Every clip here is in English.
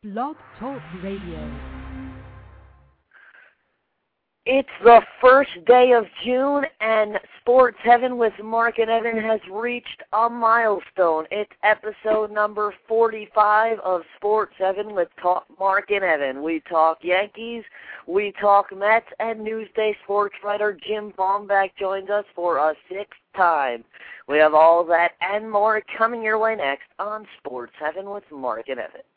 Blog Talk Radio. It's the first day of June, and Sports Heaven with Mark and Evan has reached a milestone. It's episode number 45 of Sports Heaven with Mark and Evan. We talk Yankees, we talk Mets, and Newsday sports writer Jim Bomback joins us for a sixth time. We have all that and more coming your way next on Sports Heaven with Mark and Evan.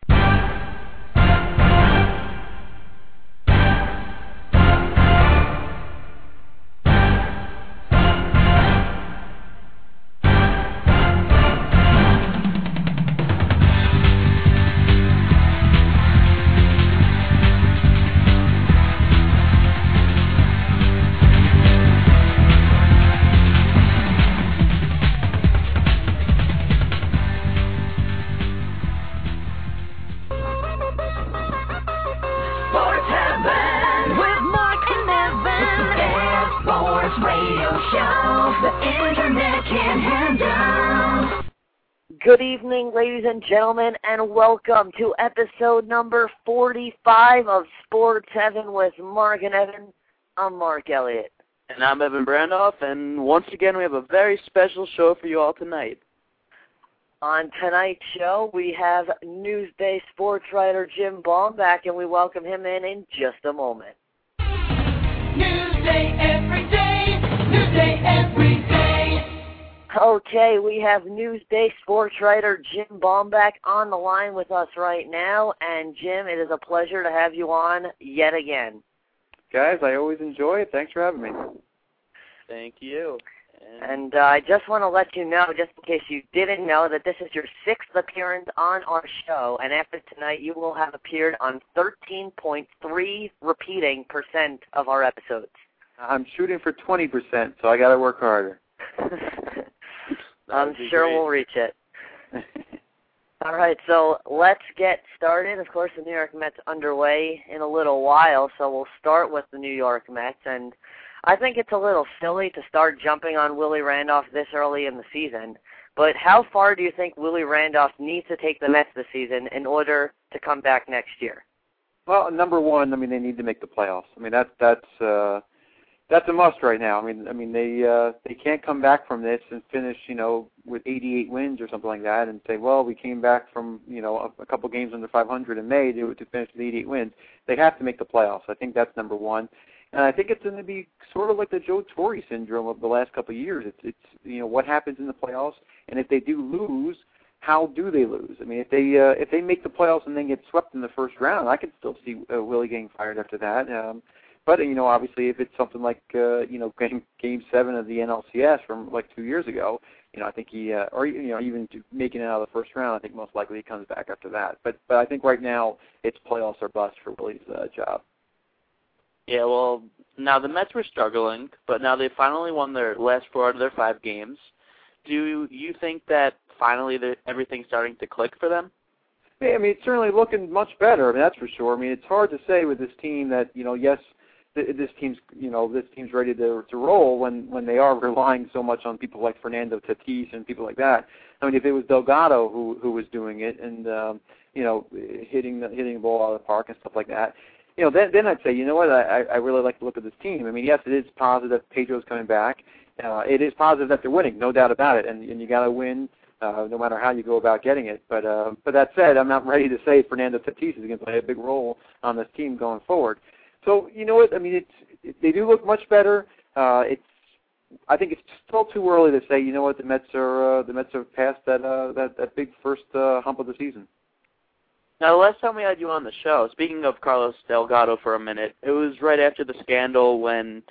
Good evening, ladies and gentlemen, and welcome to episode number 45 of Sports Heaven with Mark and Evan. I'm Mark Elliott. And I'm Evan Brandoff, and once again we have a very special show for you all tonight. On tonight's show, we have Newsday sports writer Jim Bomback, and we welcome him in just a moment. Newsday every day, Newsday every day. Okay, we have Newsday sports writer Jim Bomback on the line with us right now. And, Jim, it is a pleasure to have you on yet again. Guys, I always enjoy it. Thanks for having me. Thank you. And I just want to let you know, just in case you didn't know, that this is your sixth appearance on our show. And after tonight, you will have appeared on 13.3 repeating % of our episodes. I'm shooting for 20%, so I got to work harder. I'm sure we'll reach it. All right, so let's get started. Of course, the New York Mets underway in a little while, so we'll start with the New York Mets. And I think it's a little silly to start jumping on Willie Randolph this early in the season. But how far do you think Willie Randolph needs to take the Mets this season in order to come back next year? Well, number one, they need to make the playoffs. That's a must right now. They can't come back from this and finish, with 88 wins or something like that, and say, well, we came back from, a couple games under 500 in May to finish with 88 wins. They have to make the playoffs. I think that's number one, and I think it's going to be sort of like the Joe Torre syndrome of the last couple of years. It's what happens in the playoffs, and if they do lose, how do they lose? If they make the playoffs and then get swept in the first round, I could still see Willie getting fired after that. But, obviously, if it's something like, Game 7 of the NLCS from, 2 years ago, I think he, even making it out of the first round, I think most likely he comes back after that. But I think right now it's playoffs or bust for Willie's job. Yeah, well, now the Mets were struggling, but now they finally won their last 4 out of their 5 games. Do you think that finally everything's starting to click for them? Yeah, it's certainly looking much better. That's for sure. It's hard to say with this team that, yes, this team's ready to roll when they are relying so much on people like Fernando Tatis and people like that. If it was Delgado who was doing it and hitting the ball out of the park and stuff like that, then I'd say, I really like to look at this team. Yes, it is positive that Pedro's coming back. It is positive that they're winning, no doubt about it, and you got to win no matter how you go about getting it. But that said, I'm not ready to say Fernando Tatis is going to play a big role on this team going forward. So, they do look much better. I think it's still too early to say, the Mets have passed that big first hump of the season. Now, the last time we had you on the show, speaking of Carlos Delgado for a minute, it was right after the scandal when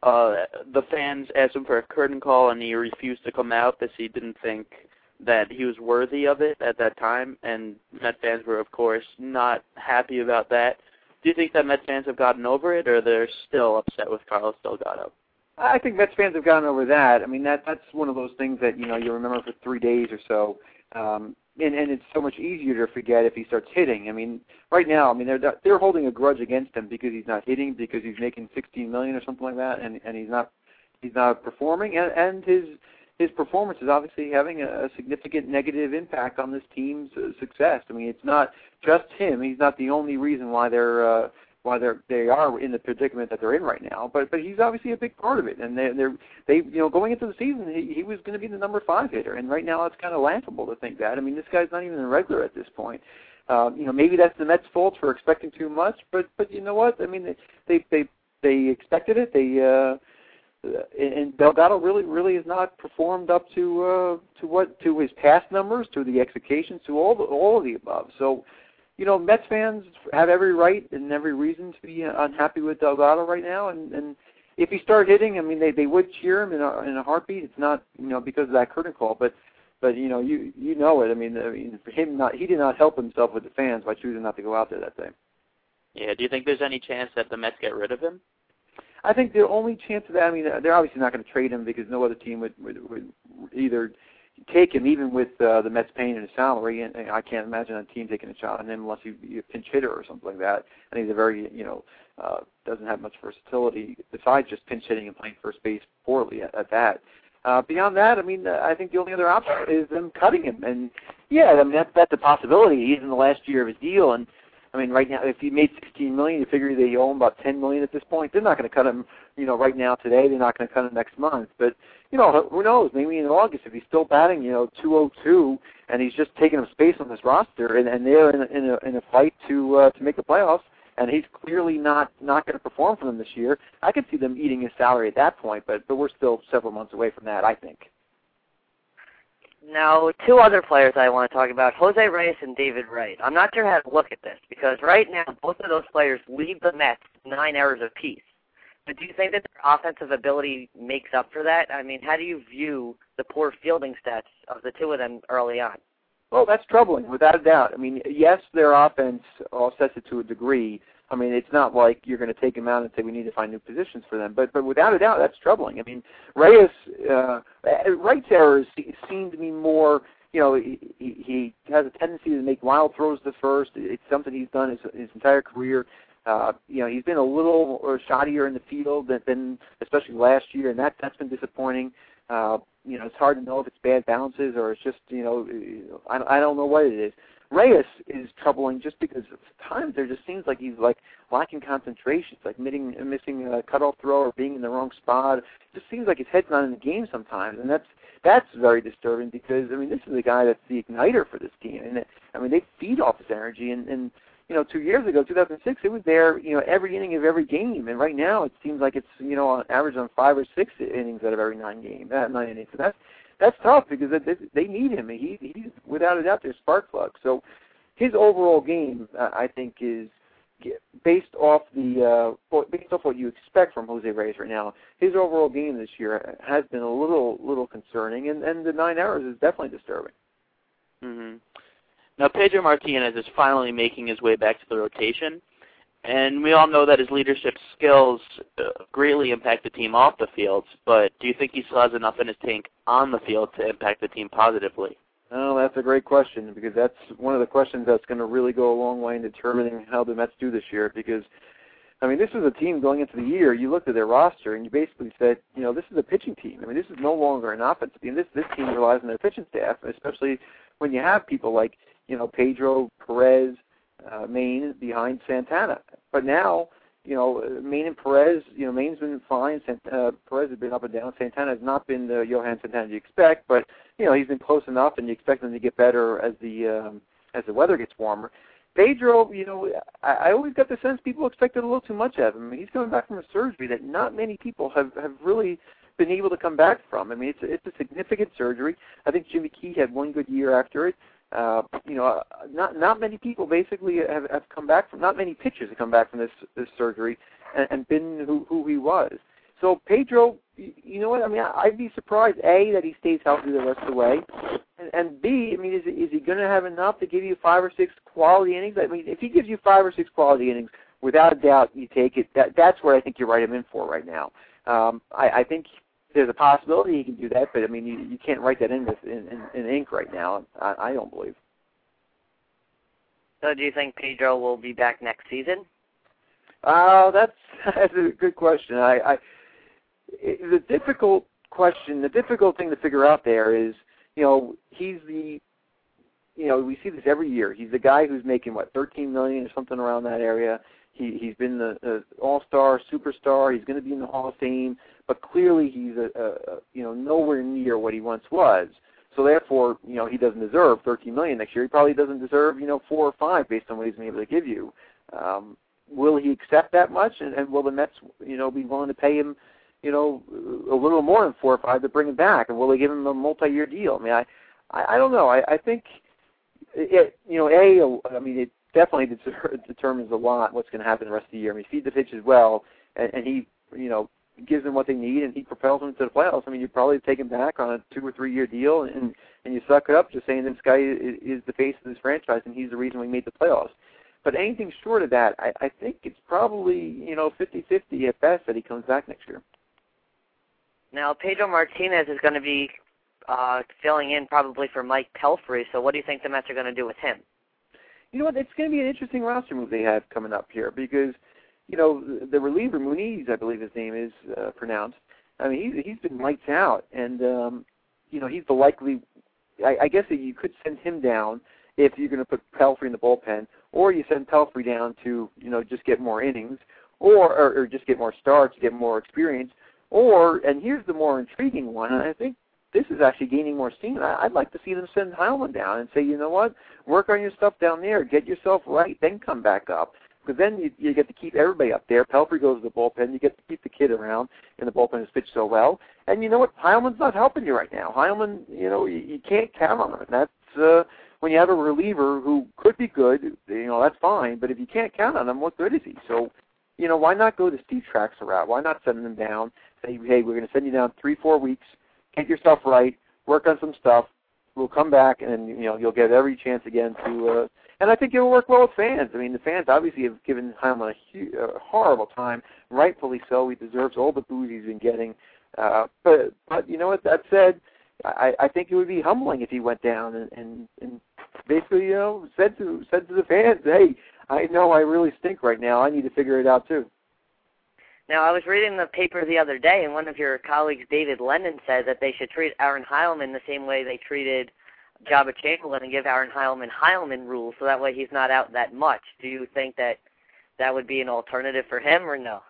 the fans asked him for a curtain call and he refused to come out because he didn't think that he was worthy of it at that time, and Met fans were, of course, not happy about that. Do you think that Mets fans have gotten over it, or they're still upset with Carlos Delgado? I think Mets fans have gotten over that. That's one of those things that, you remember for 3 days or so. And it's so much easier to forget if he starts hitting. Right now, they're holding a grudge against him because he's not hitting, because he's making $16 million or something like that, and he's not performing, and his his performance is obviously having a significant negative impact on this team's success. I mean, it's not just him. He's not the only reason why they are in the predicament that they're in right now. But he's obviously a big part of it. And they going into the season, he was going to be the number 5 hitter, and right now it's kind of laughable to think that. I mean, this guy's not even a regular at this point. Maybe that's the Mets' fault for expecting too much. But you know what? I mean, they expected it. And Delgado really has not performed up to his past numbers, to the expectations, to all of the above. So, Mets fans have every right and every reason to be unhappy with Delgado right now. And if he started hitting, I mean, they would cheer him in a heartbeat. It's not because of that curtain call, but you know it. I mean for him he did not help himself with the fans by choosing not to go out there that day. Yeah. Do you think there's any chance that the Mets get rid of him? I think the only chance of that, I mean, they're obviously not going to trade him because no other team would either take him, even with the Mets paying his salary. And I can't imagine a team taking a shot on him unless you're a pinch hitter or something like that. And he's a very, doesn't have much versatility besides just pinch hitting and playing first base poorly at that. Beyond that, I mean, I think the only other option is them cutting him. And, yeah, I mean, that's a possibility. He's in the last year of his deal, and I mean, right now, if he made $16 million, you figure they owe him about $10 million at this point. They're not going to cut him, right now today. They're not going to cut him next month. But who knows? Maybe in August, if he's still batting, 202, and he's just taking up space on this roster, and they're in a fight to make the playoffs, and he's clearly not going to perform for them this year. I could see them eating his salary at that point, but we're still several months away from that, I think. Now, 2 other players I want to talk about, Jose Reyes and David Wright. I'm not sure how to look at this because right now both of those players lead the Mets 9 errors apiece. But do you think that their offensive ability makes up for that? I mean, how do you view the poor fielding stats of the 2 of them early on? Well, that's troubling, without a doubt. I mean, yes, their offense offsets it to a degree. I mean, it's not like you're going to take them out and say we need to find new positions for them. But without a doubt, that's troubling. I mean, Reyes, Wright's errors seem to be more, he has a tendency to make wild throws to first. It's something he's done his entire career. He's been a little shoddier in the field than especially last year, and that's been disappointing. It's hard to know if it's bad bounces or it's just, I don't know what it is. Reyes is troubling just because at times there just seems like he's lacking concentration. It's like missing a cutoff throw or being in the wrong spot. It just seems like his head's not in the game sometimes, and that's very disturbing because I mean this is the guy that's the igniter for this team, and I mean they feed off his energy. And 2 years ago, 2006, it was there every inning of every game, and right now it seems like it's on average on 5 or 6 innings out of every 9 innings. So that's tough because they need him. He's without a doubt their spark plug. So his overall game, I think, is based off what you expect from Jose Reyes right now. His overall game this year has been a little concerning, and the 9 errors is definitely disturbing. Mm-hmm. Now Pedro Martinez is finally making his way back to the rotation. And we all know that his leadership skills greatly impact the team off the field, but do you think he still has enough in his tank on the field to impact the team positively? Oh, that's a great question because that's one of the questions that's going to really go a long way in determining how the Mets do this year because, I mean, this is a team going into the year, you looked at their roster and you basically said, this is a pitching team. I mean, this is no longer an offensive team. This team relies on their pitching staff, especially when you have people like, Pedro, Perez, Maine behind Santana. But now, Maine and Perez, Maine's been fine. Perez has been up and down. Santana has not been the Johan Santana you expect, but, he's been close enough and you expect him to get better as the weather gets warmer. Pedro, I always got the sense people expected a little too much of him. I mean, he's coming back from a surgery that not many people have really been able to come back from. I mean, it's a significant surgery. I think Jimmy Key had 1 good year after it. Not many people basically have come back from. Not many pitchers have come back from this surgery and been who he was. So Pedro, you know what? I mean, I'd be surprised A, that he stays healthy the rest of the way, and B, I mean, is he going to have enough to give you 5 or 6 quality innings? I mean, if he gives you 5 or 6 quality innings, without a doubt, you take it. That's where I think you write him in for right now. I think there's a possibility he can do that, but I mean, you can't write that in ink right now. I don't believe. So, do you think Pedro will be back next season? That's a good question. The difficult question, the difficult thing to figure out there is, he's the, we see this every year. He's the guy who's making, $13 million or something around that area. He's been the all-star, superstar. He's going to be in the Hall of Fame, but clearly he's nowhere near what he once was. So therefore, he doesn't deserve $13 million next year. He probably doesn't deserve, 4 or 5 based on what he's been able to give you. Will he accept that much, and will the Mets, be willing to pay him, a little more than 4 or 5 to bring him back, and will they give him a multi-year deal? I mean, I don't know. I think, it definitely determines a lot what's going to happen the rest of the year. I mean, feed the pitches well, and he, gives them what they need, and he propels them to the playoffs. I mean, you probably take him back on a 2 or 3 year deal, and you suck it up just saying this guy is the face of this franchise, and he's the reason we made the playoffs. But anything short of that, I think it's probably, 50-50 at best that he comes back next year. Now, Pedro Martinez is going to be filling in probably for Mike Pelfrey, so what do you think the Mets are going to do with him? You know what, it's going to be an interesting roster move they have coming up here because, the reliever, Muniz, I believe his name is pronounced, I mean, he's been lights out, and, he's the likely, I guess that you could send him down if you're going to put Pelfrey in the bullpen, or you send Pelfrey down to, just get more innings, or just get more starts, get more experience, and here's the more intriguing one, and I think this is actually gaining more steam. I'd like to see them send Heilmann down and say, you know what, work on your stuff down there, get yourself right, then come back up. Because then you get to keep everybody up there. Pelfrey goes to the bullpen. You get to keep the kid around, and the bullpen has pitched so well. And you know what? Heilmann's not helping you right now. Heilmann, you can't count on him. And that's when you have a reliever who could be good, that's fine. But if you can't count on him, what good is he? So, why not go the Steve Traxler route? Why not send him down? Say, hey, we're going to send you down 3-4 weeks. Get yourself right. Work on some stuff. We'll come back, and you'll get every chance again to. And I think it will work well with fans. I mean, the fans obviously have given Heilmann a horrible time, rightfully so. He deserves all the boos he's been getting. But you know what? That said, I think it would be humbling if he went down and basically, said to the fans, hey, I know I really stink right now. I need to figure it out too. Now, I was reading the paper the other day, and one of your colleagues, David Lennon, said that they should treat Aaron Heilmann the same way they treated Jabba Chamberlain and give Aaron Heilmann rules, so that way he's not out that much. Do you think that would be an alternative for him, or no?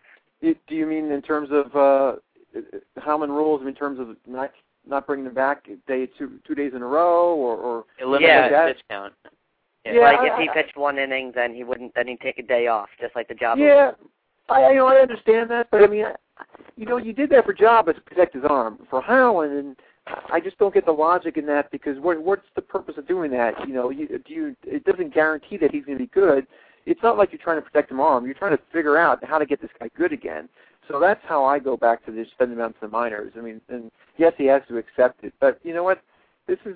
Do you mean in terms of Heilmann rules, in terms of not bringing them back 2 days in a row, or eliminate the discount? Yeah, like if he pitched 1 inning, then he'd take a day off, just like the Jabba. Yeah, I understand that, but I mean, you did that for Jabba to protect his arm. For Heilmann, and I just don't get the logic in that because what's the purpose of doing that? It doesn't guarantee that he's going to be good. It's not like you're trying to protect his arm. You're trying to figure out how to get this guy good again. So that's how I go back to this, send him out to the minors. I mean, and yes, he has to accept it, but you know what? This is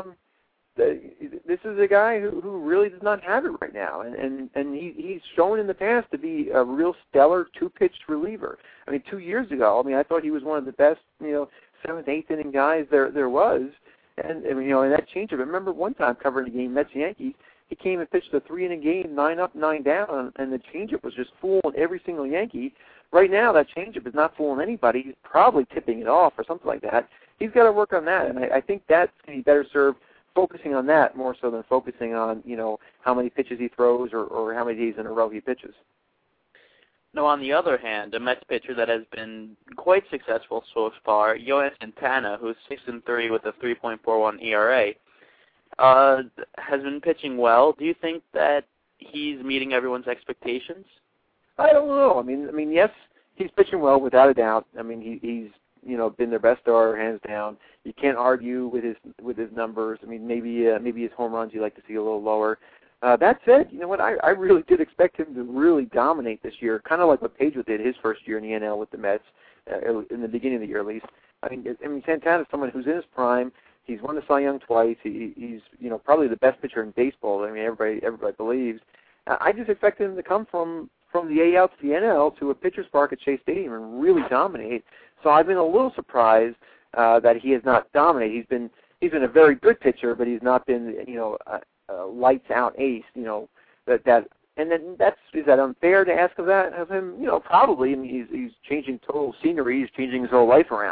a guy who really does not have it right now, and he's shown in the past to be a real stellar 2-pitch reliever. I mean, 2 years ago, I thought he was one of the best, 7th, 8th inning guys there was, and in that changeup. I remember one time covering the game Mets-Yankees, he came and pitched a 3-inning game, 9 up, 9 down, and the changeup was just fooling every single Yankee. Right now, that changeup is not fooling anybody. He's probably tipping it off or something like that. He's got to work on that, and I think that's going to be better served focusing on that more so than focusing on, how many pitches he throws or how many days in a row he pitches. Now, on the other hand, a Mets pitcher that has been quite successful so far, Yoan Santana, who's 6-3 with a 3.41 ERA, has been pitching well. Do you think that he's meeting everyone's expectations? I don't know. I mean, yes, he's pitching well without a doubt. I mean, he's been their best starter hands down. You can't argue with his numbers. I mean, maybe his home runs you like to see a little lower. That said, you know what? I really did expect him to really dominate this year, kind of like what Pedro did his first year in the NL with the Mets, in the beginning of the year at least. I mean, Santana is someone who's in his prime. He's won the Cy Young twice. He's probably the best pitcher in baseball. I mean, everybody believes. I just expected him to come from the AL to the NL to a pitcher's park at Shea Stadium and really dominate. So I've been a little surprised that he has not dominated. He's been a very good pitcher, but he's not been lights out ace. And then is that unfair to ask of him? Probably. I mean, he's changing total scenery. He's changing his whole life around.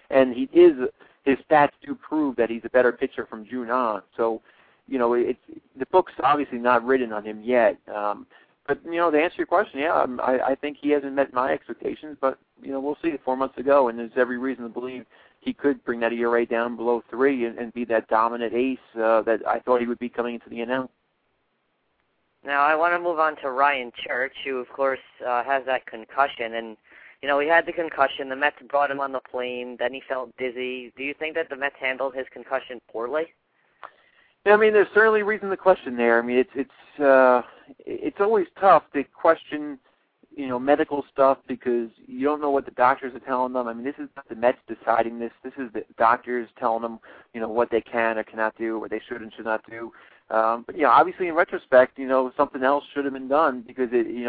and his stats do prove that he's a better pitcher from June on. So, the book's obviously not written on him yet. But, to answer your question, yeah, I think he hasn't met my expectations, but, we'll see. 4 months ago, and there's every reason to believe he could bring that ERA down below 3 and be that dominant ace that I thought he would be coming into the NL. Now, I want to move on to Ryan Church, who, of course, has that concussion. And, he had the concussion. The Mets brought him on the plane. Then he felt dizzy. Do you think that the Mets handled his concussion poorly? Yeah, I mean, there's certainly reason to question there. I mean, it's always tough to question, medical stuff because you don't know what the doctors are telling them. I mean, this is not the Mets deciding this. This is the doctors telling them, what they can or cannot do, what they should and should not do. But obviously in retrospect, something else should have been done because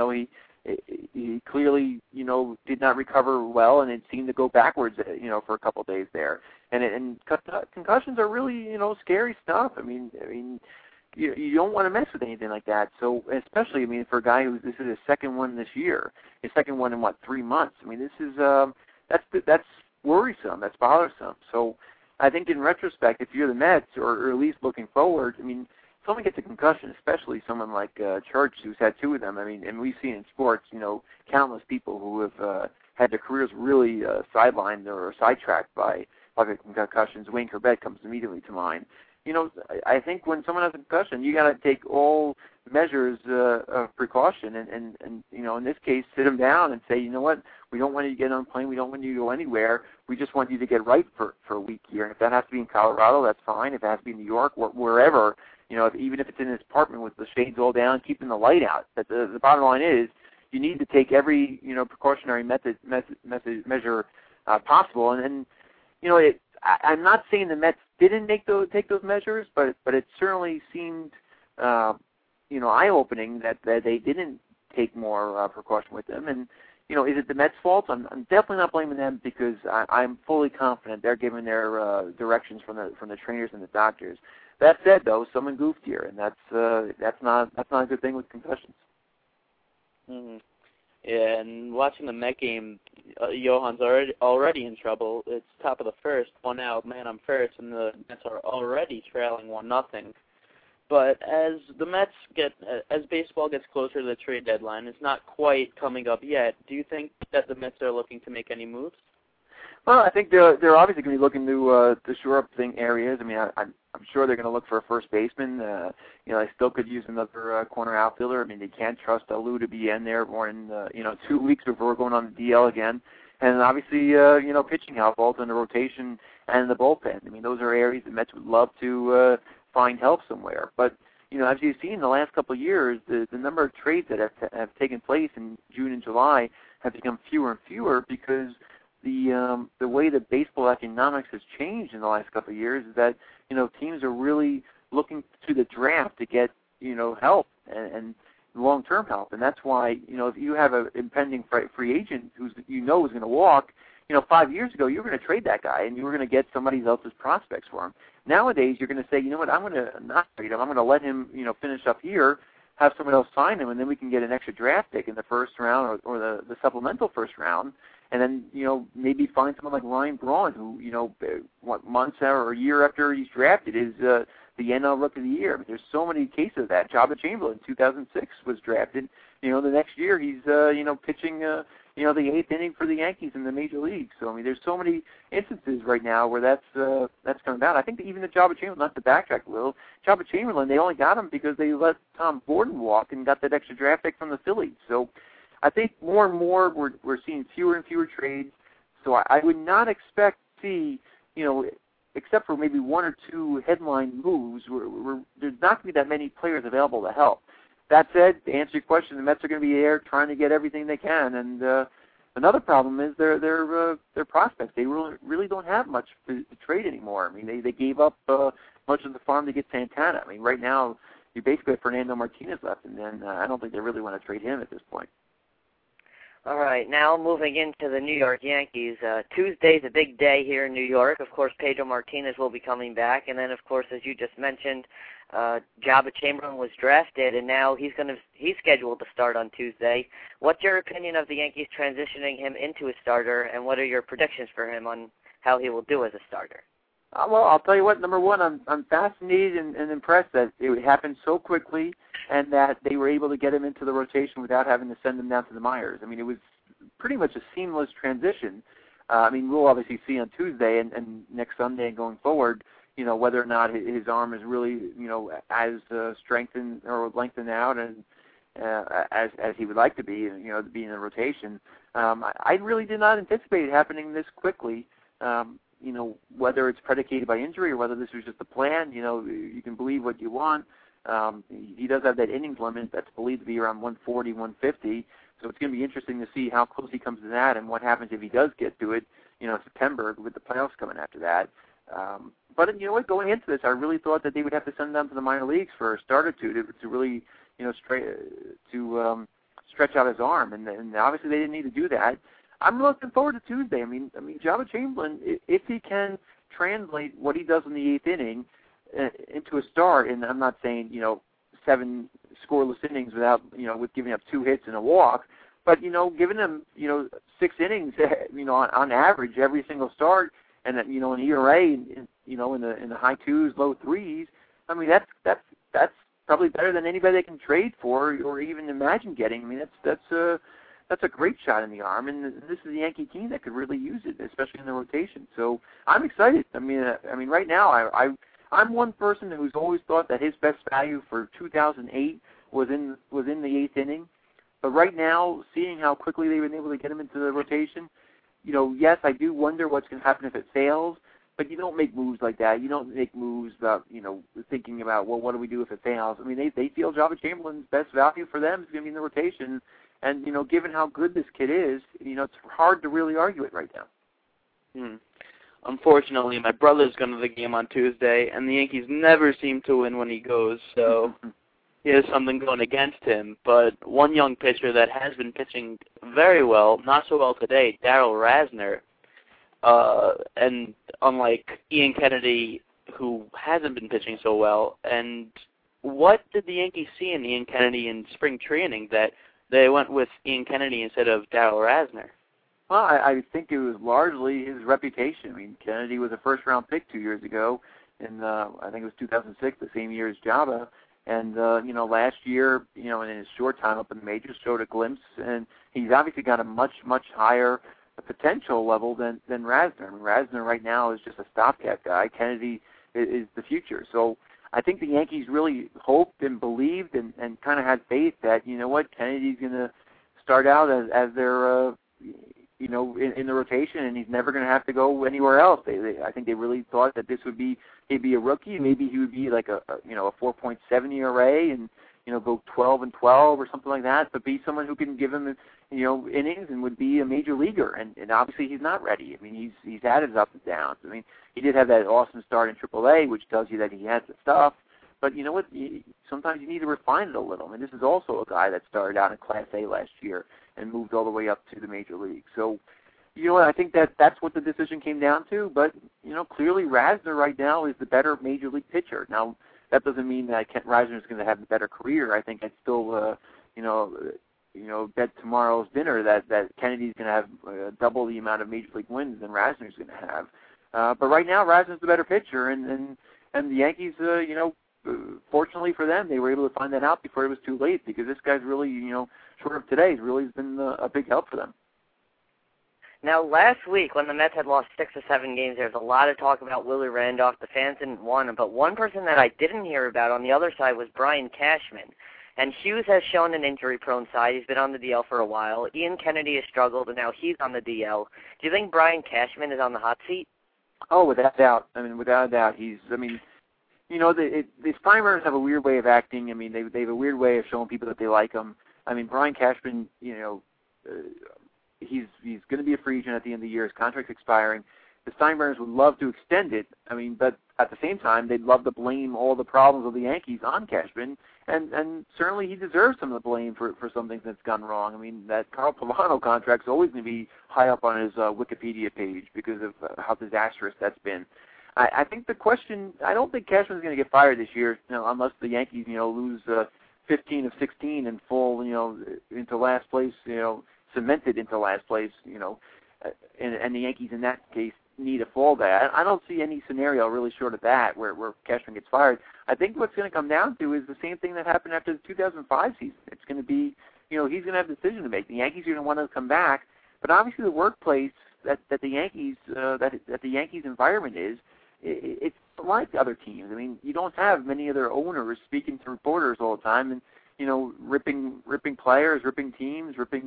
he clearly, did not recover well, and it seemed to go backwards, for a couple of days there. And concussions are really, scary stuff. I mean, you don't want to mess with anything like that. So especially, for a guy this is his second one this year, his second one in 3 months. I mean, this is that's worrisome. That's bothersome. So I think in retrospect, if you're the Mets or at least looking forward, someone gets a concussion, especially someone like Church, who's had 2 of them. And we've seen in sports, countless people who have had their careers really sidelined or sidetracked by concussions. Wayne Corbett comes immediately to mind. I think when someone has a concussion, you got to take all measures of precaution, and in this case, sit them down and say, you know what, we don't want you to get on a plane, we don't want you to go anywhere. We just want you to get right for a week here. And if that has to be in Colorado, that's fine. If it has to be in New York, wherever. Even if it's in his apartment with the shades all down, keeping the light out. But the bottom line is, you need to take every precautionary measure possible. And I'm not saying the Mets didn't take those measures, but it certainly seemed eye-opening that they didn't take more precaution with them. And is it the Mets' fault? I'm definitely not blaming them because I'm fully confident they're giving their directions from the trainers and the doctors. That said, though, someone goofed here, and that's not a good thing with concussions. Mm-hmm. Yeah, and watching the Met game, Johan's already in trouble. It's top of the first, 1 out, man on first, and the Mets are already trailing 1-0. But as baseball gets closer to the trade deadline, it's not quite coming up yet. Do you think that the Mets are looking to make any moves? Well, I think they're obviously going to be looking to shore up areas. I mean, I'm sure they're going to look for a first baseman. They still could use another corner outfielder. I mean, they can't trust Alou to be in there more than 2 weeks before we're going on the DL again. And obviously, pitching help, both in the rotation and the bullpen. I mean, those are areas the Mets would love to find help somewhere. But as you've seen in the last couple of years, the number of trades that have taken place in June and July have become fewer and fewer because the way that baseball economics has changed in the last couple of years is that teams are really looking to the draft to get help and long-term help, and that's why if you have an impending free agent who's is going to walk, 5 years ago you were going to trade that guy and you were going to get somebody else's prospects for him. Nowadays you're going to say, you know what, I'm going to not trade him. I'm going to let him finish up here, have someone else sign him, and then we can get an extra draft pick in the first round or the supplemental first round. And then, maybe find someone like Ryan Braun, who, months or a year after he's drafted is the NL Rookie of the Year. I mean, there's so many cases of that. Jabba Chamberlain, 2006, was drafted. The next year he's, pitching, the 8th inning for the Yankees in the Major League. So, I mean, there's so many instances right now where that's come about. I think that even the Jabba Chamberlain, not to backtrack a little, Jabba Chamberlain, they only got him because they let Tom Gordon walk and got that extra draft pick from the Phillies. So, I think more and more we're seeing fewer and fewer trades, so I would not expect to see, except for maybe 1 or 2 headline moves, there's not going to be that many players available to help. That said, to answer your question, the Mets are going to be there trying to get everything they can, and another problem is their prospects. They really don't have much to trade anymore. I mean, they gave up much of the farm to get Santana. I mean, right now you basically have Fernando Martinez left, and then I don't think they really want to trade him at this point. All right, now moving into the New York Yankees. Tuesday's a big day here in New York. Of course, Pedro Martinez will be coming back. And then, of course, as you just mentioned, Jabba Chamberlain was drafted, and now he's scheduled to start on Tuesday. What's your opinion of the Yankees transitioning him into a starter, and what are your predictions for him on how he will do as a starter. Well, I'll tell you what. Number one, I'm fascinated and impressed that it happened so quickly, and that they were able to get him into the rotation without having to send him down to the minors. I mean, it was pretty much a seamless transition. I mean, we'll obviously see on Tuesday and next Sunday and going forward, you know, whether or not his arm is really, you know, as strengthened or lengthened out and as he would like to be, you know, to be in the rotation. I really did not anticipate it happening this quickly. You know, whether it's predicated by injury or whether this was just a plan, you know, you can believe what you want. He does have that innings limit that's believed to be around 140, 150. So it's going to be interesting to see how close he comes to that and what happens if he does get to it, you know, September with the playoffs coming after that. But, you know what, going into this, I really thought that they would have to send them to the minor leagues for a start or two to really, you know, stretch out his arm. And obviously they didn't need to do that. I'm looking forward to Tuesday. I mean, Jabba Chamberlain, if he can translate what he does in the eighth inning into a start, and I'm not saying, you know, 7 scoreless innings without, you know, with giving up 2 hits and a walk, but, you know, giving him, you know, 6 innings, you know, on average every single start, and you know, an ERA, you know, in the high 2s, low 3s. I mean, that's probably better than anybody they can trade for or even imagine getting. I mean, that's a great shot in the arm, and this is a Yankee team that could really use it, especially in the rotation. So I'm excited. I mean, right now, I'm one person who's always thought that his best value for 2008 was in the eighth inning. But right now, seeing how quickly they've been able to get him into the rotation, you know, yes, I do wonder what's going to happen if it fails. But you don't make moves like that. You don't make moves about, you know, thinking about, well, what do we do if it fails? I mean, they feel Jabba Chamberlain's best value for them is going to be in the rotation. And, you know, given how good this kid is, you know, it's hard to really argue it right now. Unfortunately, my brother's going to the game on Tuesday, and the Yankees never seem to win when he goes, so he has something going against him. But one young pitcher that has been pitching very well, not so well today, Darryl Rasner, and unlike Ian Kennedy, who hasn't been pitching so well, and what did the Yankees see in Ian Kennedy in spring training that they went with Ian Kennedy instead of Darryl Rasner? Well, I think it was largely his reputation. I mean, Kennedy was a first-round pick 2 years ago, and I think it was 2006, the same year as Jabba. And, you know, last year, you know, in his short time up in the majors, showed a glimpse, and he's obviously got a much, much higher potential level than Rasner. I mean, Rasner right now is just a stopgap guy. Kennedy is the future. So I think the Yankees really hoped and believed and kind of had faith that, you know what, Kennedy's going to start out as their, you know, in the rotation, and he's never going to have to go anywhere else. I think they really thought that he'd be a rookie. Maybe he would be like a 4.7 ERA and, you know, go 12-12 or something like that, but be someone who can give him, you know, innings and would be a major leaguer. And obviously he's not ready. I mean, he's had his ups and downs. I mean, he did have that awesome start in AAA, which tells you that he has the stuff. But you know what? Sometimes you need to refine it a little. I mean, this is also a guy that started out in Class A last year and moved all the way up to the major league. So, you know what? I think that's what the decision came down to. But, you know, clearly Rasner right now is the better major league pitcher. Now, that doesn't mean that Rasner is going to have a better career. I think that's still, you know, bet tomorrow's dinner that Kennedy's going to have double the amount of major league wins than Rasner's going to have. But right now, Rasner's the better pitcher, and the Yankees, you know, fortunately for them, they were able to find that out before it was too late, because this guy's really, you know, short of today, has really been a big help for them. Now, last week, when the Mets had lost 6 or 7 games, there was a lot of talk about Willie Randolph. The fans didn't want him, but one person that I didn't hear about on the other side was Brian Cashman. And Hughes has shown an injury-prone side. He's been on the DL for a while. Ian Kennedy has struggled, and now he's on the DL. Do you think Brian Cashman is on the hot seat? Oh, without doubt. I mean, without a doubt. You know, the Steinbrenner's have a weird way of acting. I mean, they have a weird way of showing people that they like them. I mean, Brian Cashman, you know, he's going to be a free agent at the end of the year. His contract's expiring. The Steinbrenners would love to extend it. I mean, but at the same time, they'd love to blame all the problems of the Yankees on Cashman, and certainly he deserves some of the blame for some things that's gone wrong. I mean, that Carl Pavano contract's always going to be high up on his Wikipedia page because of how disastrous that's been. I think the question, I don't think Cashman's going to get fired this year, you know, unless the Yankees, you know, lose 15 of 16 and fall, you know, into last place, you know, cemented into last place, you know, and the Yankees in that case need a fallback. I don't see any scenario really short of that where Cashman gets fired. I think what's going to come down to is the same thing that happened after the 2005 season. It's going to be, he's going to have a decision to make. The Yankees are going to want to come back, but obviously the workplace that the Yankees that the Yankees environment is, it's like other teams. I mean, you don't have many other owners speaking to reporters all the time and ripping players, ripping teams, ripping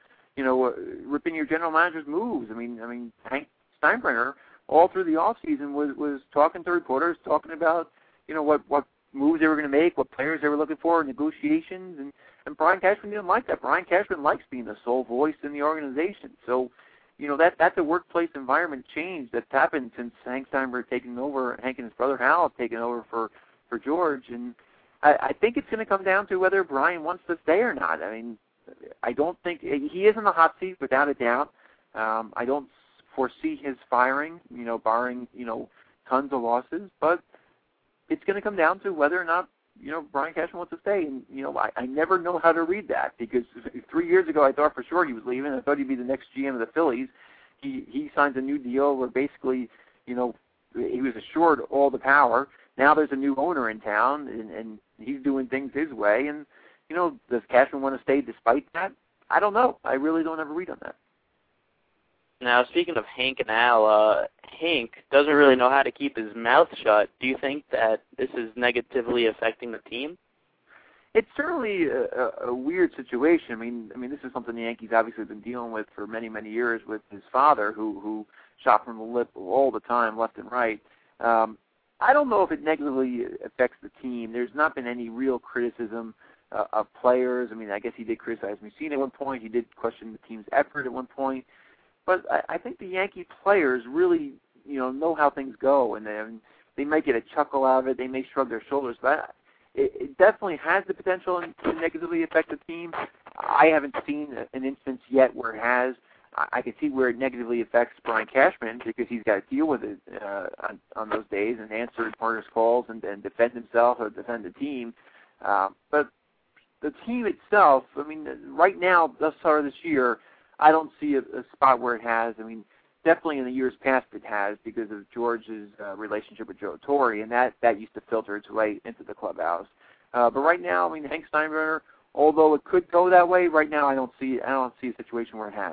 your general manager's moves. I mean, Hank Steinbrenner all through the off season was talking to reporters, talking about what moves they were going to make, what players they were looking for, negotiations, and Brian Cashman didn't like that. Brian Cashman likes being the sole voice in the organization. So, that's a workplace environment change that's happened since Hank Steinbrenner taking over. Hank and his brother Hal have taken over for George, and I think it's going to come down to whether Brian wants to stay or not. I mean, I don't think he is in the hot seat without a doubt. I don't foresee his firing, barring tons of losses, but it's going to come down to whether or not Brian Cashman wants to stay. And I never know how to read that, because 3 years ago I thought for sure he was leaving. I thought he'd be the next GM of the Phillies. He signs a new deal where basically he was assured all the power. Now there's a new owner in town, and he's doing things his way. And does Cashman want to stay despite that? I don't know. I really don't have a read on that. Now, speaking of Hank and Al, Hank doesn't really know how to keep his mouth shut. Do you think that this is negatively affecting the team? It's certainly a weird situation. I mean, this is something the Yankees obviously have been dealing with for many, many years with his father, who shot from the lip all the time, left and right. I don't know if it negatively affects the team. There's not been any real criticism of players. I mean, I guess he did criticize Mussina at one point. He did question the team's effort at one point. But I think the Yankee players really, know how things go, and they might get a chuckle out of it. They may shrug their shoulders, but it definitely has the potential to negatively affect the team. I haven't seen an instance yet where it has. I can see where it negatively affects Brian Cashman, because he's got to deal with it on those days and answer reporters' calls and defend himself or defend the team. But the team itself, I mean, right now, thus far this year, I don't see a spot where it has. I mean, definitely in the years past it has, because of George's relationship with Joe Torre, and that used to filter its way into the clubhouse. But right now, I mean, Hank Steinbrenner, although it could go that way, right now I don't see a situation where it has.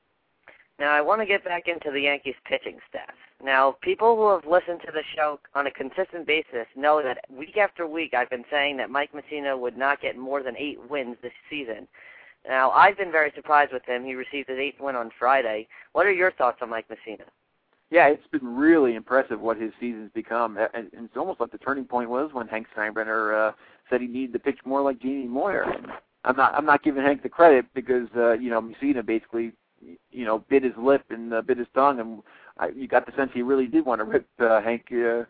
Now, I want to get back into the Yankees pitching staff. Now, people who have listened to the show on a consistent basis know that week after week I've been saying that Mike Mussina would not get more than 8 wins this season. Now, I've been very surprised with him. He received his 8th win on Friday. What are your thoughts on Mike Mussina? Yeah, it's been really impressive what his season's become. And it's almost like the turning point was when Hank Steinbrenner said he needed to pitch more like Jamie Moyer. And I'm not giving Hank the credit because Mussina basically bit his lip and bit his tongue, and you got the sense he really did want to rip Hank,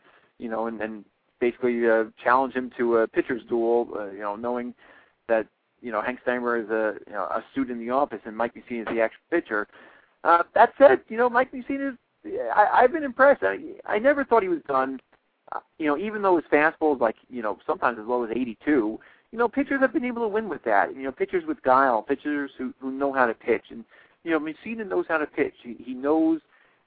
and basically challenge him to a pitcher's duel, knowing that Hank Steinbrenner is a suit in the office and Mike Mussina is the actual pitcher. That said, Mike Mussina, I've been impressed. I never thought he was done. Even though his fastball is like, sometimes as low as 82, pitchers have been able to win with that. Pitchers with guile, pitchers who know how to pitch. And, Mussina knows how to pitch. He knows,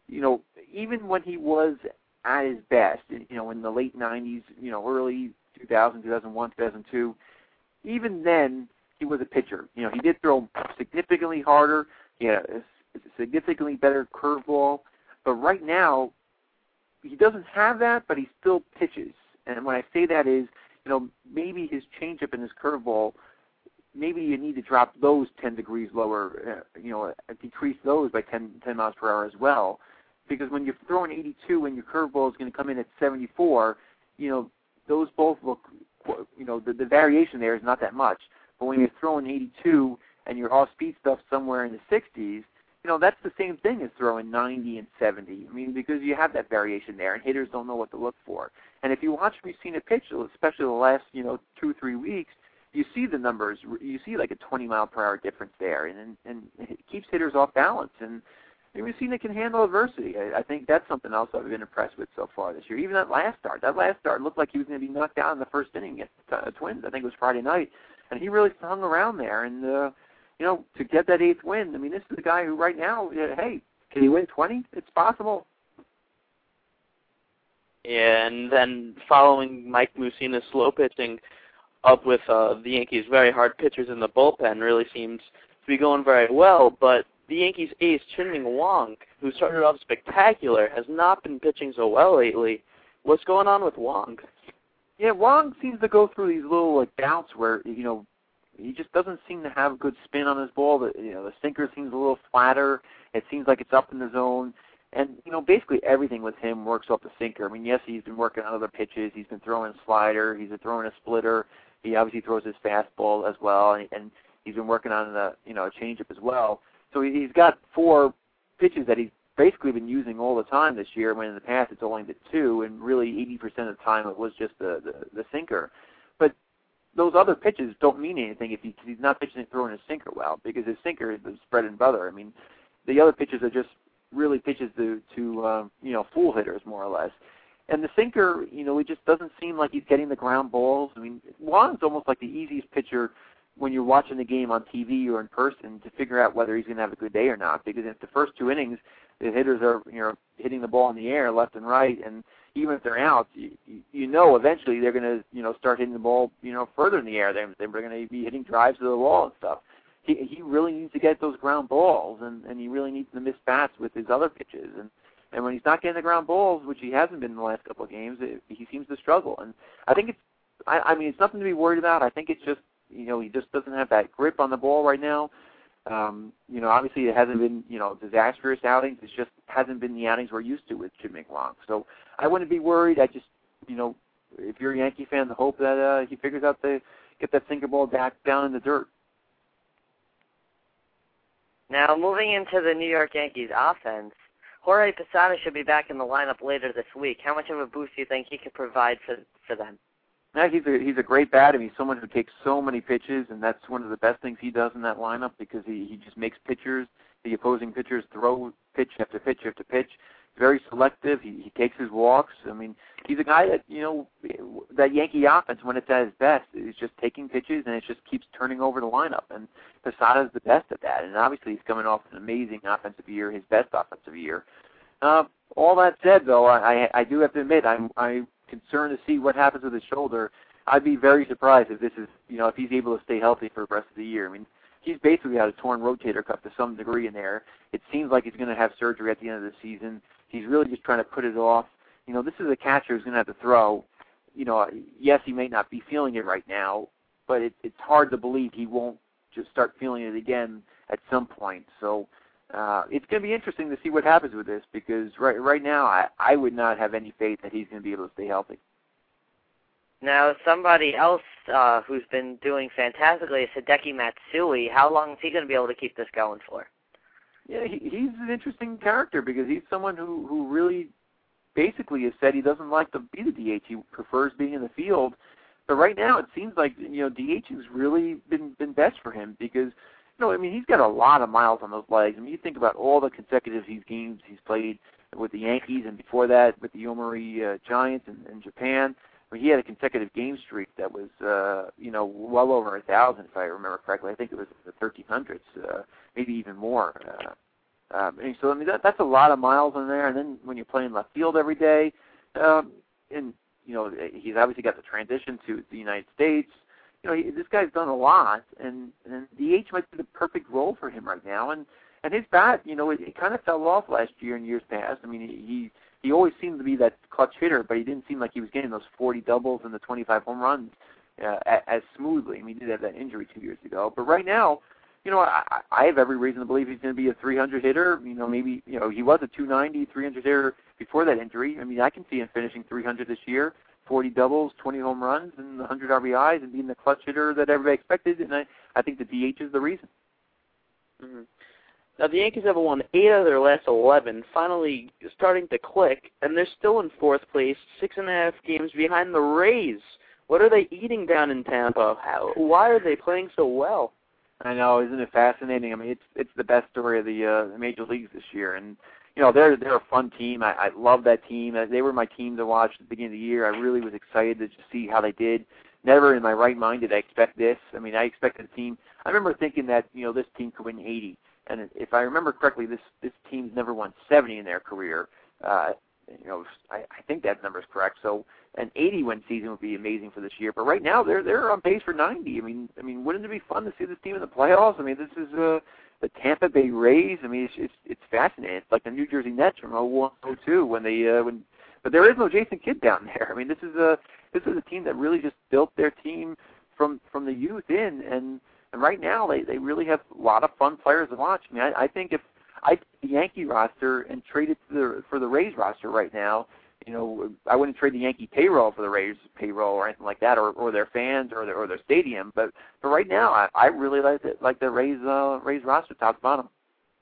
even when he was at his best, in the late 90s, early 2000, 2001, 2002, even then, he was a pitcher. He did throw significantly harder. He had a significantly better curveball. But right now, he doesn't have that, but he still pitches. And when I say that is, maybe his changeup and his curveball, maybe you need to drop those 10 degrees lower, decrease those by 10 miles per hour as well. Because when you're throwing 82 and your curveball is going to come in at 74, those both look, the variation there is not that much. But when you're throwing 82 and your off-speed stuff somewhere in the 60s, that's the same thing as throwing 90 and 70. I mean, because you have that variation there, and hitters don't know what to look for. And if you watch Mussina pitch, especially the last, 2-3 weeks, you see the numbers. You see like a 20-mile-per-hour difference there, and it keeps hitters off balance. And Mussina can handle adversity. I think that's something else I've been impressed with so far this year. Even that last start looked like he was going to be knocked out in the first inning at Twins. I think it was Friday night. And he really hung around there. And, to get that 8th win, this is a guy who right now, hey, can he win 20? It's possible. and then following Mike Mussina's slow pitching up with the Yankees' very hard pitchers in the bullpen really seems to be going very well. But the Yankees' ace, Chien-Ming Wang, who started off spectacular, has not been pitching so well lately. What's going on with Wang? Yeah, Wang seems to go through these little bouts where he just doesn't seem to have good spin on his ball. The sinker seems a little flatter. It seems like it's up in the zone. And, basically everything with him works off the sinker. I mean, yes, he's been working on other pitches. He's been throwing a slider. He's been throwing a splitter. He obviously throws his fastball as well. And he's been working on a changeup as well. So he's got 4 pitches that he's basically been using all the time this year, when in the past it's only been 2, and really 80% of the time it was just the sinker. But those other pitches don't mean anything if he's not pitching throwing his sinker well, because his sinker is the bread and butter. I mean, the other pitches are just really pitches to fool hitters, more or less. And the sinker, he just doesn't seem like he's getting the ground balls. I mean, Wang's almost like the easiest pitcher when you're watching the game on TV or in person to figure out whether he's going to have a good day or not, because if the first 2 innings the hitters are hitting the ball in the air left and right, and even if they're out, eventually they're going to start hitting the ball further in the air. They're going to be hitting drives to the wall and stuff. He really needs to get those ground balls, and he really needs to miss bats with his other pitches. And when he's not getting the ground balls, which he hasn't been in the last couple of games, he seems to struggle. And I think it's nothing to be worried about. I think it's just he just doesn't have that grip on the ball right now. Obviously it hasn't been, disastrous outings. It just hasn't been the outings we're used to with Chien-Ming Wang. So I wouldn't be worried. I just, if you're a Yankee fan, the hope that he figures out to get that sinker ball back down in the dirt. Now, moving into the New York Yankees offense, Jorge Posada should be back in the lineup later this week. How much of a boost do you think he could provide for them? Yeah, he's a great bat. I mean, he's someone who takes so many pitches, and that's one of the best things he does in that lineup, because he just makes the opposing pitchers throw pitch after pitch after pitch. Very selective. He takes his walks. I mean, he's a guy that, that Yankee offense, when it's at its best, is just taking pitches, and it just keeps turning over the lineup. And Posada's the best at that. And obviously he's coming off an amazing offensive year, his best offensive year. All that said, though, I do have to admit, I'm concerned to see what happens with his shoulder. I'd be very surprised if this is, if he's able to stay healthy for the rest of the year. I mean, he's basically got a torn rotator cuff to some degree in there. It seems like he's going to have surgery at the end of the season. He's really just trying to put it off. This is a catcher who's going to have to throw. Yes, he may not be feeling it right now, but it's hard to believe he won't just start feeling it again at some point. So it's going to be interesting to see what happens with this, because right now I would not have any faith that he's going to be able to stay healthy. Now, somebody else who's been doing fantastically is Hideki Matsui. How long is he going to be able to keep this going for? Yeah, he's an interesting character, because he's someone who really basically has said he doesn't like to be the DH. He prefers being in the field. But right now it seems like, DH has really been best for him, because, he's got a lot of miles on those legs. I mean, you think about all the consecutive games he's played with the Yankees, and before that with the Yomiuri Giants in Japan. I mean, he had a consecutive game streak that was, well over 1,000, if I remember correctly. I think it was the 1,300s, maybe even more. And so, that's a lot of miles in there. And then when you're playing left field every day, and, he's obviously got the transition to the United States. This guy's done a lot, and DH might be the perfect role for him right now. And his bat, it kind of fell off last year and years past. I mean, he always seemed to be that clutch hitter, but he didn't seem like he was getting those 40 doubles and the 25 home runs as smoothly. I mean, he did have that injury 2 years ago. But right now, I have every reason to believe he's going to be a 300 hitter. Maybe, he was a 290, 300 hitter before that injury. I mean, I can see him finishing 300 this year, 40 doubles, 20 home runs, and 100 RBIs, and being the clutch hitter that everybody expected. And I think the DH is the reason. Mm-hmm. Now, the Yankees have won 8 out of their last 11, finally starting to click, and they're still in 4th place, 6.5 games behind the Rays. What are they eating down in Tampa? Why are they playing so well? I know, isn't it fascinating? I mean, it's the best story of the major leagues this year, and they're a fun team. I love that team. They were my team to watch at the beginning of the year. I really was excited to just see how they did. Never in my right mind did I expect this. I mean, I expected the team. I remember thinking that this team could win 80. And if I remember correctly, this team's never won 70 in their career. I think that number is correct. So an 80-win season would be amazing for this year. But right now they're on pace for 90. I mean, wouldn't it be fun to see this team in the playoffs? I mean, this is the Tampa Bay Rays. I mean, it's fascinating. It's like the New Jersey Nets from 01, 02 but there is no Jason Kidd down there. I mean, this is a team that really just built their team from the youth in, and right now they really have a lot of fun players to watch. I mean, I think if I took the Yankee roster and traded for the Rays roster right now, I wouldn't trade the Yankee payroll for the Rays payroll or anything like that, or their fans or their stadium. But right now, I really like the Rays roster top to bottom.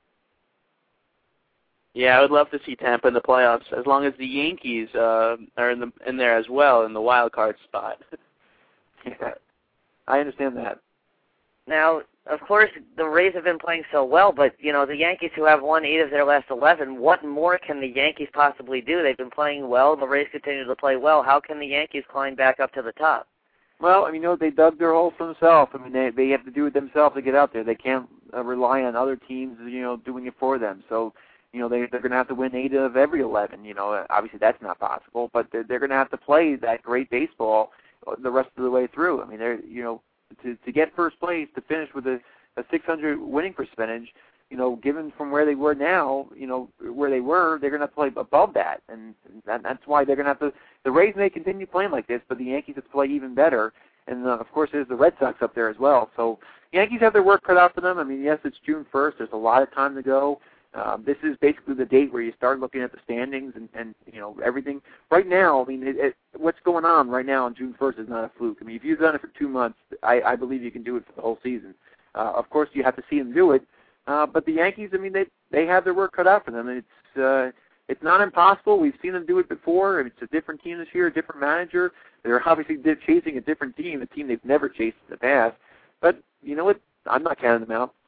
Yeah, I would love to see Tampa in the playoffs as long as the Yankees are in there as well in the wild card spot. Yeah, I understand that. Now, of course, the Rays have been playing so well, but, the Yankees, who have won 8 of their last 11, what more can the Yankees possibly do? They've been playing well. The Rays continue to play well. How can the Yankees climb back up to the top? Well, they dug their hole for themselves. I mean, they have to do it themselves to get out there. They can't rely on other teams, doing it for them. So, they're going to have to win 8 of every 11. Obviously that's not possible, but they're going to have to play that great baseball the rest of the way through. I mean, they're, to get first place, to finish with a 600 winning percentage, given from where they were now, where they were, they're going to have to play above that, and that's why they're going to have to. The Rays may continue playing like this, but the Yankees have to play even better, and of course there's the Red Sox up there as well. So the Yankees have their work cut out for them. I mean, yes, it's June 1st. There's a lot of time to go. This is basically the date where you start looking at the standings and everything. Right now, I mean, what's going on right now on June 1st is not a fluke. I mean, if you've done it for 2 months, I believe you can do it for the whole season. Of course, you have to see them do it. But the Yankees, I mean, they have their work cut out for them. It's not impossible. We've seen them do it before. It's a different team this year, a different manager. They're obviously chasing a different team, a team they've never chased in the past. But you know what? I'm not counting them out.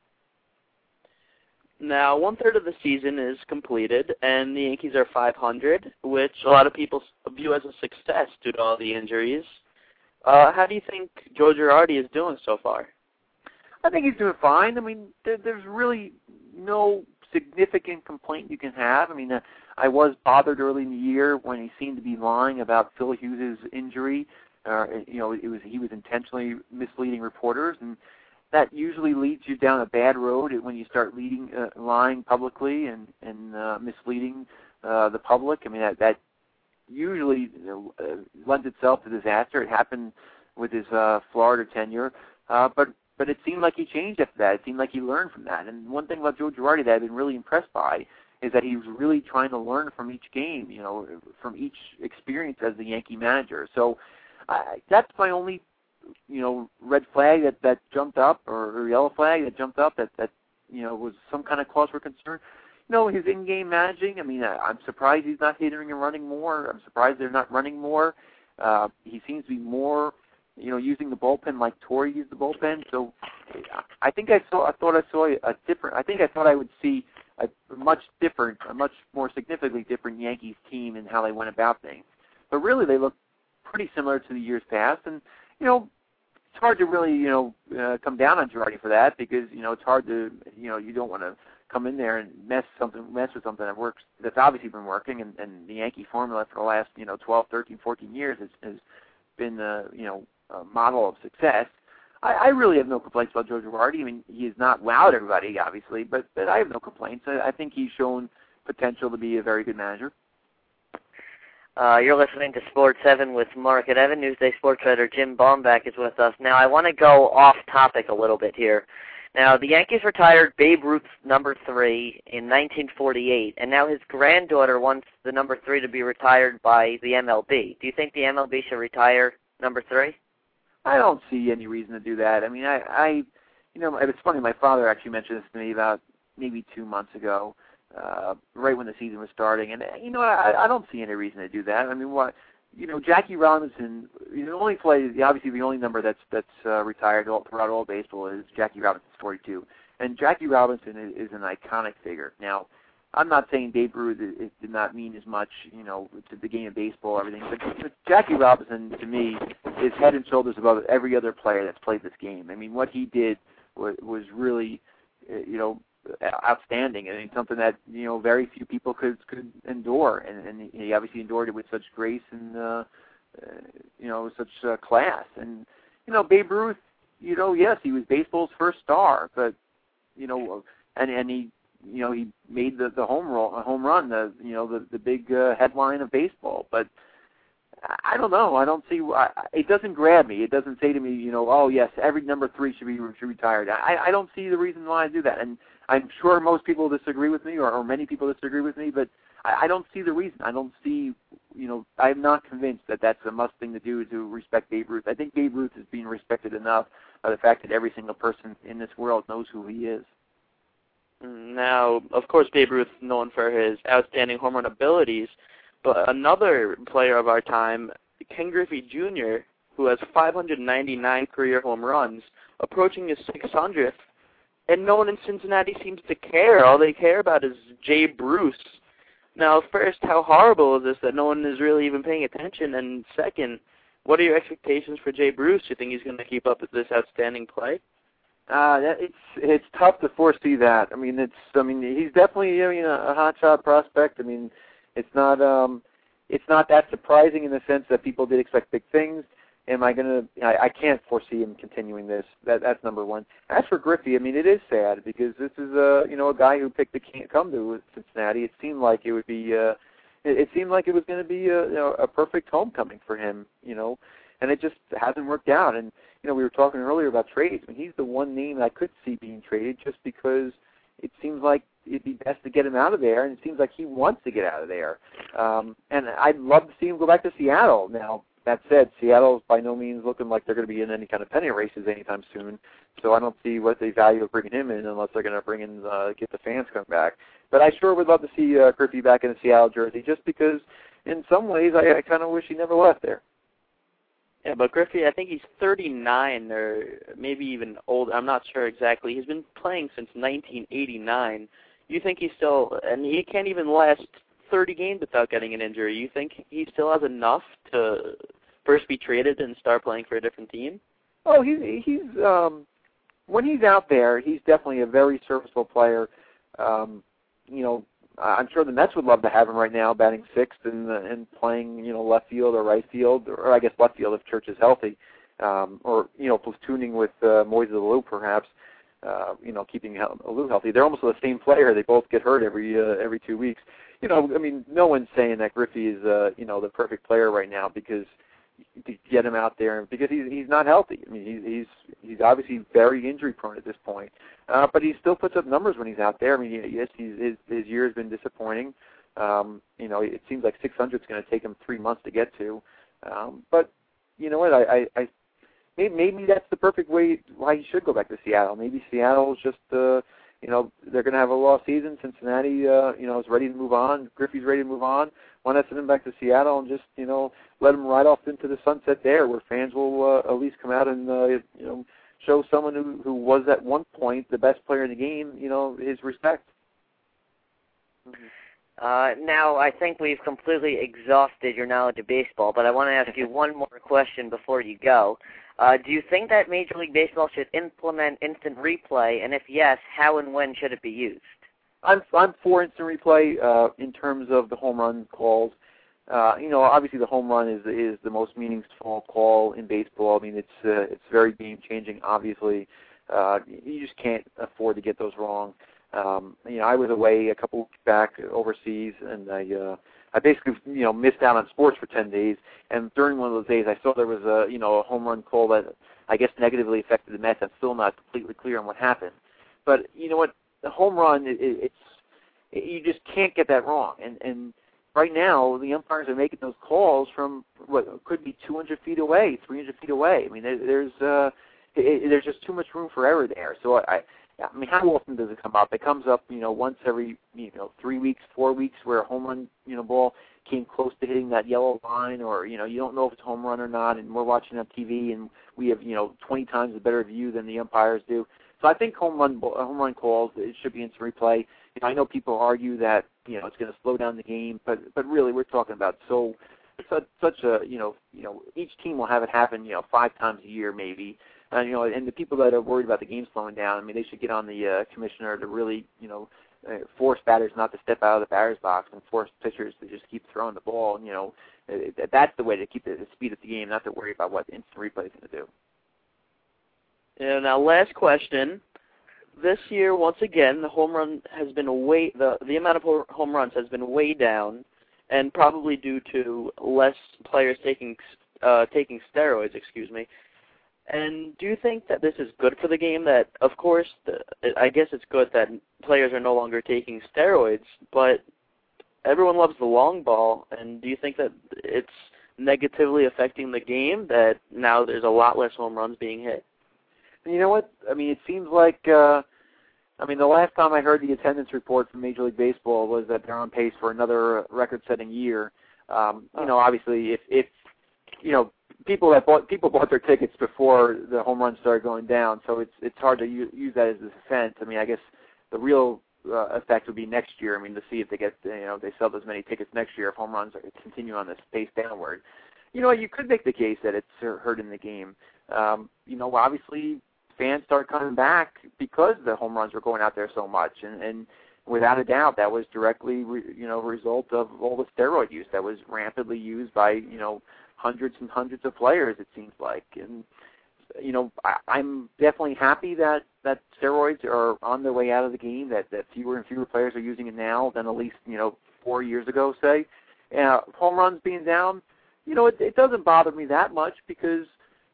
Now, 1/3 of the season is completed, and the Yankees are 500, which a lot of people view as a success due to all the injuries. How do you think Joe Girardi is doing so far? I think he's doing fine. I mean, there's really no significant complaint you can have. I mean, I was bothered early in the year when he seemed to be lying about Phil Hughes' injury. He was intentionally misleading reporters, and that usually leads you down a bad road when you start lying publicly and misleading the public. I mean, that usually lends itself to disaster. It happened with his Florida tenure, but it seemed like he changed after that. It seemed like he learned from that. And one thing about Joe Girardi that I've been really impressed by is that he was really trying to learn from each game, from each experience as the Yankee manager. So that's my only red flag that jumped up, or yellow flag that jumped up that was some kind of cause for concern. His in-game managing, I mean, I'm surprised he's not hitting and running more. I'm surprised they're not running more. He seems to be more, using the bullpen like Torrey used the bullpen. So I thought I would see a much more significantly different Yankees team in how they went about things. But really, they look pretty similar to the years past, and it's hard to really, come down on Girardi for that, because, it's hard to, you don't want to come in there and mess with something that works, that's obviously been working, and the Yankee formula for the last, 12, 13, 14 years has been, a model of success. I really have no complaints about Joe Girardi. I mean, he has not wowed everybody, obviously, but I have no complaints. I think he's shown potential to be a very good manager. You're listening to Sports 7 with Mark and Evan. Newsday sports writer Jim Baumbeck is with us. Now, I want to go off topic a little bit here. Now, the Yankees retired Babe Ruth's number 3 in 1948, and now his granddaughter wants the number 3 to be retired by the MLB. Do you think the MLB should retire number 3? I don't see any reason to do that. I mean, it's funny. My father actually mentioned this to me about maybe 2 months ago, right when the season was starting, and I don't see any reason to do that. I mean, what? Jackie Robinson, obviously the only number that's retired throughout all baseball is Jackie Robinson's 42, and Jackie Robinson is an iconic figure. Now, I'm not saying Babe Ruth it did not mean as much, to the game of baseball, everything, but Jackie Robinson, to me, is head and shoulders above every other player that's played this game. I mean, what he did was really, outstanding. I mean, something that very few people could endure, and he obviously endured it with such grace and such class. And Babe Ruth, yes, he was baseball's first star, but and he he made the home run, the big headline of baseball. But I don't know. I don't see. It doesn't grab me. It doesn't say to me, oh yes, every number 3 should be retired. I don't see the reason why I do that. And I'm sure most people disagree with me, or many people disagree with me. But I don't see the reason. I don't see. I'm not convinced that that's a must thing to do to respect Babe Ruth. I think Babe Ruth is being respected enough by the fact that every single person in this world knows who he is. Now, of course, Babe Ruth is known for his outstanding home run abilities, but another player of our time, Ken Griffey Jr., who has 599 career home runs, approaching his 600th, and no one in Cincinnati seems to care. All they care about is Jay Bruce. Now, first, how horrible is this that no one is really even paying attention? And second, what are your expectations for Jay Bruce? Do you think he's going to keep up with this outstanding play? It's tough to foresee that. I mean, he's definitely a hotshot prospect. I mean, it's not that surprising in the sense that people did expect big things. I can't foresee him continuing this. That's number one. As for Griffey, I mean, it is sad because this is a guy who picked to come to Cincinnati. It seemed like it would be it seemed like it was going to be a perfect homecoming for him, and it just hasn't worked out. And we were talking earlier about trades. I mean, he's the one name that I could see being traded just because it seems like it'd be best to get him out of there, and it seems like he wants to get out of there. And I'd love to see him go back to Seattle. Now, that said, Seattle's by no means looking like they're going to be in any kind of pennant races anytime soon, so I don't see what the value of bringing him in unless they're going to bring in, get the fans coming back. But I sure would love to see Griffey back in a Seattle jersey just because in some ways I kind of wish he never left there. Yeah, but Griffey, I think he's 39 or maybe even old. I'm not sure exactly. He's been playing since 1989. You think he's still, and he can't even last 30 games without getting an injury. You think he still has enough to first be traded and start playing for a different team? Oh, he's when he's out there, he's definitely a very serviceable player. I'm sure the Mets would love to have him right now, batting sixth and playing, left field or right field, or I guess left field if Church is healthy, or platooning with Moises Alou perhaps, keeping Alou healthy. They're almost the same player. They both get hurt every 2 weeks. I mean, no one's saying that Griffey is the perfect player right now because to get him out there because he's not healthy. I mean, he's obviously very injury prone at this point, but he still puts up numbers when he's out there. I mean, yes, his year has been disappointing. It seems like 600 is going to take him 3 months to get to, but you know what? I maybe that's the perfect way why he should go back to Seattle. Maybe Seattle's just they're going to have a lost season. Cincinnati, is ready to move on. Griffey's ready to move on. Why not send him back to Seattle and just, let him ride off into the sunset there, where fans will at least come out and, show someone who was at one point the best player in the game, his respect. Now, I think we've completely exhausted your knowledge of baseball, but I want to ask you one more question before you go. Do you think that Major League Baseball should implement instant replay, and if yes, how and when should it be used? I'm for instant replay in terms of the home run calls. Obviously the home run is the most meaningful call in baseball. I mean, it's very game changing. Obviously, you just can't afford to get those wrong. I was away a couple weeks back overseas, and I basically missed out on sports for 10 days. And during one of those days, I saw there was a home run call that I guess negatively affected the Mets. I'm still not completely clear on what happened. But you know what? The home run, you just can't get that wrong. And right now, the umpires are making those calls from what could be 200 feet away, 300 feet away. I mean, there's just too much room for error there. So I mean, how often does it come up? It comes up, once every 3 weeks, 4 weeks, where a home run, ball came close to hitting that yellow line, or you don't know if it's a home run or not. And we're watching on TV, and we have 20 times a better view than the umpires do. So I think home run calls, it should be instant replay. I know people argue that it's going to slow down the game, but really we're talking about such a each team will have it happen 5 times a year maybe. And the people that are worried about the game slowing down, I mean, they should get on the commissioner to really, force batters not to step out of the batter's box and force pitchers to just keep throwing the ball. That's the way to keep the speed of the game, not to worry about what instant replay is going to do. Yeah, now, last question. This year, once again, the home run has been the amount of home runs has been way down, and probably due to less players taking steroids. And do you think that this is good for the game? That, of course, I guess it's good that players are no longer taking steroids, but everyone loves the long ball. And do you think that it's negatively affecting the game, that now there's a lot less home runs being hit? You know what? I mean, it seems like, the last time I heard the attendance report from Major League Baseball was that they're on pace for another record-setting year. Obviously, if people bought their tickets before the home runs started going down, so it's hard to use that as a defense. I mean, I guess the real effect would be next year. I mean, to see if they get, they sell as many tickets next year if home runs continue on this pace downward. You could make the case that it's hurting the game. Obviously, fans started coming back because the home runs were going out there so much, and without a doubt, that was directly, a result of all the steroid use that was rampantly used by, hundreds and hundreds of players, it seems like. And, I'm definitely happy that steroids are on their way out of the game, that fewer and fewer players are using it now than at least, 4 years ago, say. Home runs being down, it doesn't bother me that much because,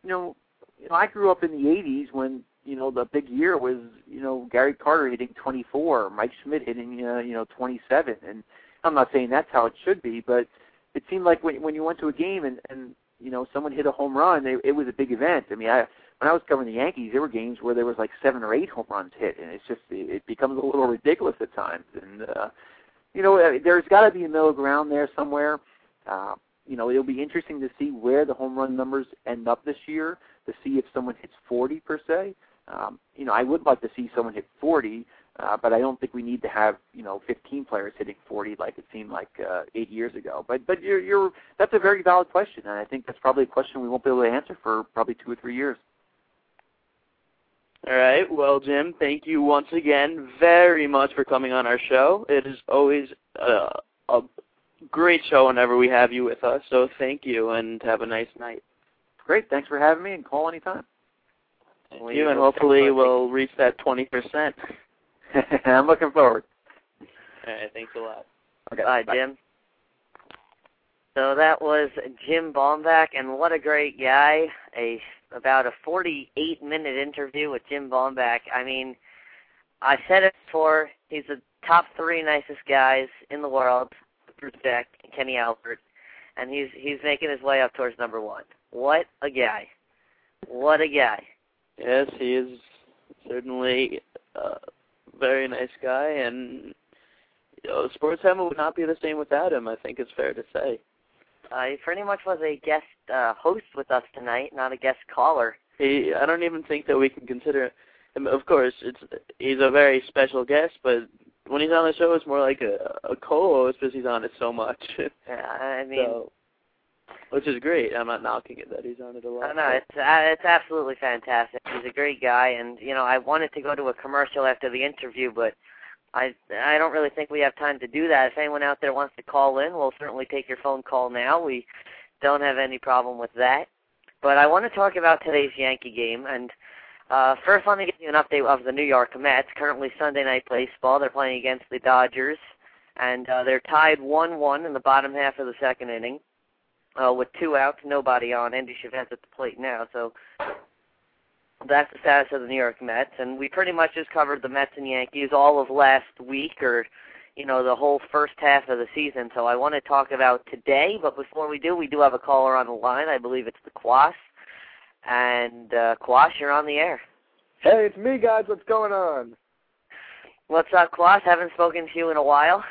I grew up in the 80s when, the big year was, Gary Carter hitting 24, Mike Schmidt hitting, 27. And I'm not saying that's how it should be, but it seemed like when you went to a game and someone hit a home run, it was a big event. I mean, when I was covering the Yankees, there were games where there was like 7 or 8 home runs hit, and it becomes a little ridiculous at times. And, there's got to be a middle ground there somewhere. It'll be interesting to see where the home run numbers end up this year, to see if someone hits 40 per se. I would like to see someone hit 40, but I don't think we need to have 15 players hitting 40 like it seemed like 8 years ago. But that's a very valid question, and I think that's probably a question we won't be able to answer for probably 2 or 3 years. All right. Well, Jim, thank you once again very much for coming on our show. It is always a great show whenever we have you with us, so thank you, and have a nice night. Great. Thanks for having me, and call anytime. Thank you, and hopefully we'll reach that 20%. I'm looking forward. All right. Thanks a lot. Okay. Bye, Jim. So that was Jim Baumbach, and what a great guy. About a 48-minute interview with Jim Baumbach. I mean, I said it before, he's the top 3 nicest guys in the world, Bruce Beck and Kenny Albert, and he's making his way up towards number 1. What a guy. What a guy. Yes, he is certainly a very nice guy, and Sports Heaven would not be the same without him, I think it's fair to say. He pretty much was a guest host with us tonight, not a guest caller. I don't even think that we can consider him. Of course, he's a very special guest, but when he's on the show, it's more like a co-host because he's on it so much. Yeah, I mean, which is great. I'm not knocking it that he's on it a lot. No, it's absolutely fantastic. He's a great guy, and I wanted to go to a commercial after the interview, but I don't really think we have time to do that. If anyone out there wants to call in, we'll certainly take your phone call now. We don't have any problem with that. But I want to talk about today's Yankee game. And first, let me give you an update of the New York Mets. Currently Sunday Night Baseball. They're playing against the Dodgers. And they're tied 1-1 in the bottom half of the second inning with 2 outs, nobody on. Andy Chavez at the plate now. So that's the status of the New York Mets, and we pretty much just covered the Mets and Yankees all of last week, or, the whole first half of the season. So I want to talk about today, but before we do have a caller on the line. I believe it's the Quash. And, Quash, you're on the air. Hey, it's me, guys. What's going on? What's up, Quash? Haven't spoken to you in a while.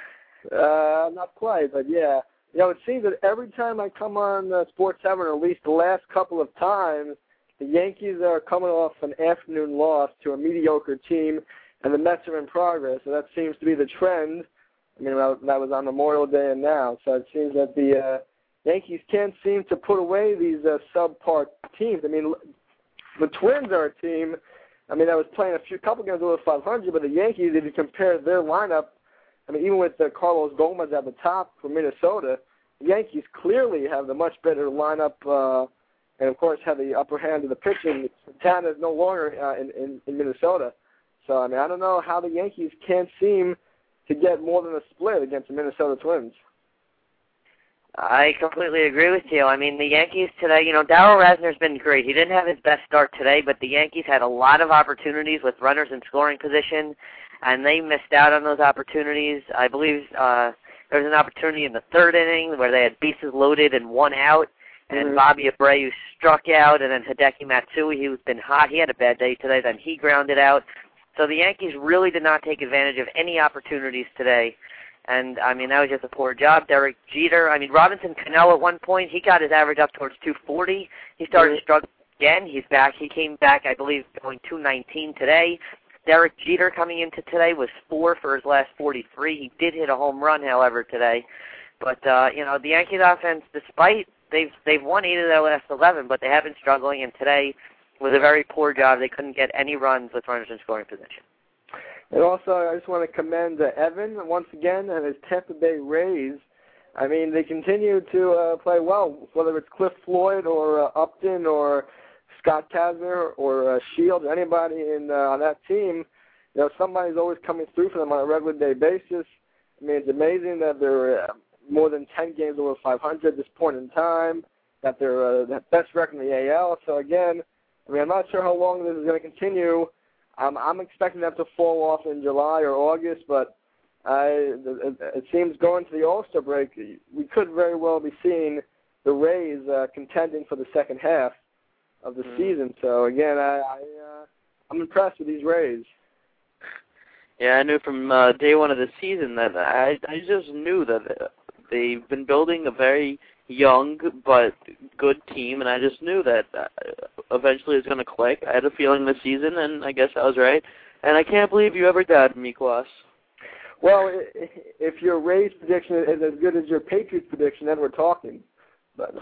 Not quite, but yeah. It seems that every time I come on Sports 7, or at least the last couple of times, the Yankees are coming off an afternoon loss to a mediocre team, and the Mets are in progress. So that seems to be the trend. I mean, that was on Memorial Day and now. So it seems that the Yankees can't seem to put away these subpar teams. I mean, the Twins are a team, I mean, that was playing a couple games over 500, but the Yankees, if you compare their lineup, I mean, even with Carlos Gomez at the top for Minnesota, the Yankees clearly have the much better lineup and, of course, have the upper hand of the pitching. Santana is no longer in Minnesota. So, I mean, I don't know how the Yankees can't seem to get more than a split against the Minnesota Twins. I completely agree with you. I mean, the Yankees today, Darryl Rasner's been great. He didn't have his best start today, but the Yankees had a lot of opportunities with runners in scoring position, and they missed out on those opportunities. I believe there was an opportunity in the third inning where they had bases loaded and one out, and Bobby Abreu struck out, and then Hideki Matsui, who's been hot. He had a bad day today, then he grounded out. So the Yankees really did not take advantage of any opportunities today. And, I mean, that was just a poor job. Derek Jeter, I mean, Robinson Cano at one point, he got his average up towards 240. He started struggling again. He's back. He came back, I believe, going 219 today. Derek Jeter coming into today was 4 for his last 43. He did hit a home run, however, today. But, the Yankees offense, despite they've won 8 of their last 11, but they have been struggling. And today was a very poor job. They couldn't get any runs with runners in scoring position. And also, I just want to commend Evan once again and his Tampa Bay Rays. I mean, they continue to play well, whether it's Cliff Floyd or Upton or Scott Kazner or Shields, anybody on that team. Somebody's always coming through for them on a regular day basis. I mean, it's amazing that they're more than 10 games over 500 at this point in time, that they're the best record in the AL. So, again, I mean, I'm not sure how long this is going to continue. I'm expecting them to fall off in July or August, but it seems going to the All-Star break, we could very well be seeing the Rays contending for the second half of the season. So, again, I'm impressed with these Rays. Yeah, I knew from day one of the season that I just knew that they've been building a very young but good team, and I just knew that eventually it's going to click. I had a feeling this season, and I guess I was right. And I can't believe you ever doubted me, Klaus. Well, if your Rays prediction is as good as your Patriots prediction, then we're talking. But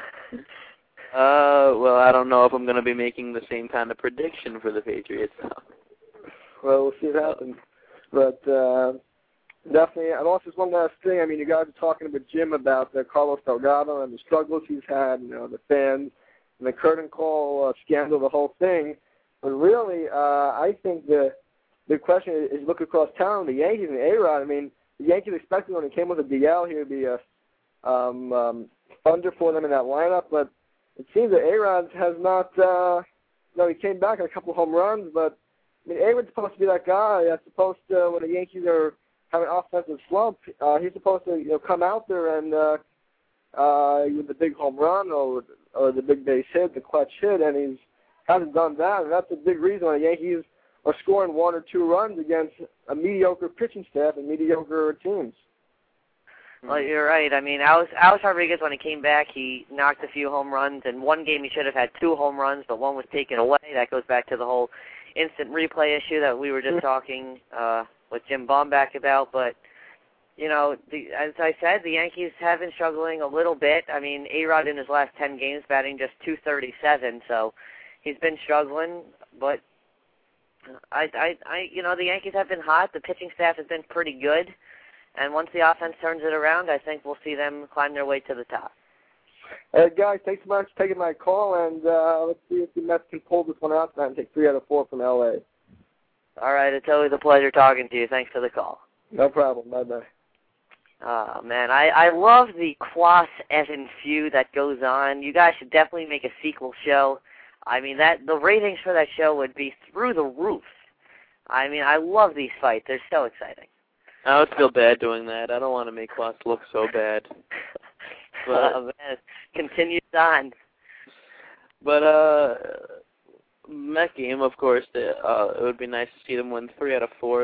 well, I don't know if I'm going to be making the same kind of prediction for the Patriots now. Well, we'll see what happens. But definitely, and also just one last thing. I mean, you guys are talking with Jim about Carlos Delgado and the struggles he's had, the fans, and the curtain call scandal, the whole thing. But really, I think the question is look across town, the Yankees and A-Rod. I mean, the Yankees expected when he came with a DL, he would be a thunder for them in that lineup. But it seems that A-Rod has not, he came back on a couple of home runs, but I mean, A-Rod's supposed to be that guy that's supposed to, when the Yankees are having an offensive slump, he's supposed to come out there and with the big home run or the big base hit, the clutch hit, and he hasn't done that. And that's a big reason why the Yankees are scoring 1 or 2 runs against a mediocre pitching staff and mediocre teams. Well, you're right. I mean, Alex Rodriguez, when he came back, he knocked a few home runs. In one game, he should have had 2 home runs, but one was taken away. That goes back to the whole instant replay issue that we were just talking with Jim Bomback about. But, as I said, the Yankees have been struggling a little bit. I mean, A-Rod in his last 10 games batting just .237, so he's been struggling. But the Yankees have been hot. The pitching staff has been pretty good. And once the offense turns it around, I think we'll see them climb their way to the top. Guys, thanks so much for taking my call, and let's see if the Mets can pull this one out tonight and take 3 out of 4 from L.A. All right, it's always a pleasure talking to you. Thanks for the call. No problem. Bye-bye. Oh, man, I love the Klaus-Evan feud that goes on. You guys should definitely make a sequel show. I mean, the ratings for that show would be through the roof. I mean, I love these fights. They're so exciting. I would feel bad doing that. I don't want to make Klaus look so bad. But, man, it continues on. But Met game, of course, it would be nice to see them win 3 out of 4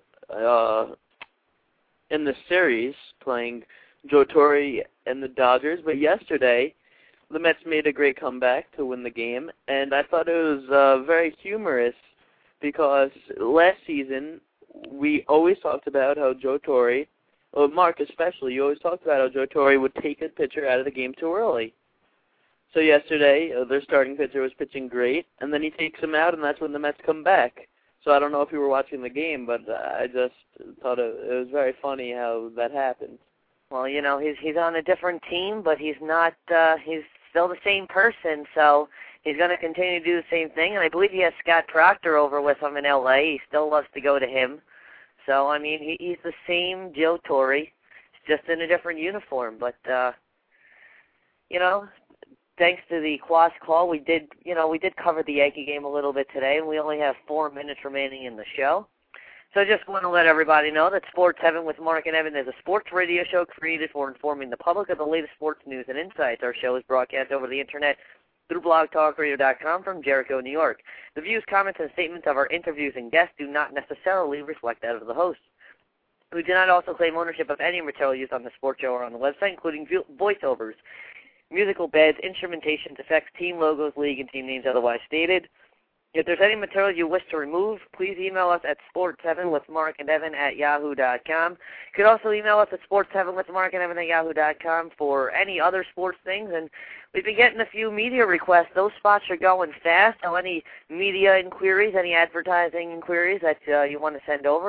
in the series, playing Joe Torre and the Dodgers. But yesterday, the Mets made a great comeback to win the game, and I thought it was very humorous because last season we always talked about how Joe Torre, or Mark especially, you always talked about how Joe Torre would take a pitcher out of the game too early. So yesterday, their starting pitcher was pitching great, and then he takes him out, and that's when the Mets come back. So I don't know if you were watching the game, but I just thought it was very funny how that happened. Well, you know, he's on a different team, but he's not. He's still the same person, so he's going to continue to do the same thing. And I believe he has Scott Proctor over with him in L.A. He still loves to go to him. So I mean, he's the same Joe Torre, just in a different uniform. But you know, thanks to the Quas call, we did cover the Yankee game a little bit today, and we only have 4 minutes remaining in the show. So I just want to let everybody know that Sports Heaven with Mark and Evan is a sports radio show created for informing the public of the latest sports news and insights. Our show is broadcast over the Internet through blogtalkradio.com from Jericho, New York. The views, comments, and statements of our interviews and guests do not necessarily reflect that of the host. We do not also claim ownership of any material used on the sports show or on the website, including voiceovers, musical beds, instrumentations, effects, team logos, league, and team names otherwise stated. If there's any material you wish to remove, please email us at sports7withmarkandevan@yahoo.com. You could also email us at sports7withmarkandevan@yahoo.com for any other sports things. And we've been getting a few media requests. Those spots are going fast. So any media inquiries, any advertising inquiries that you want to send over,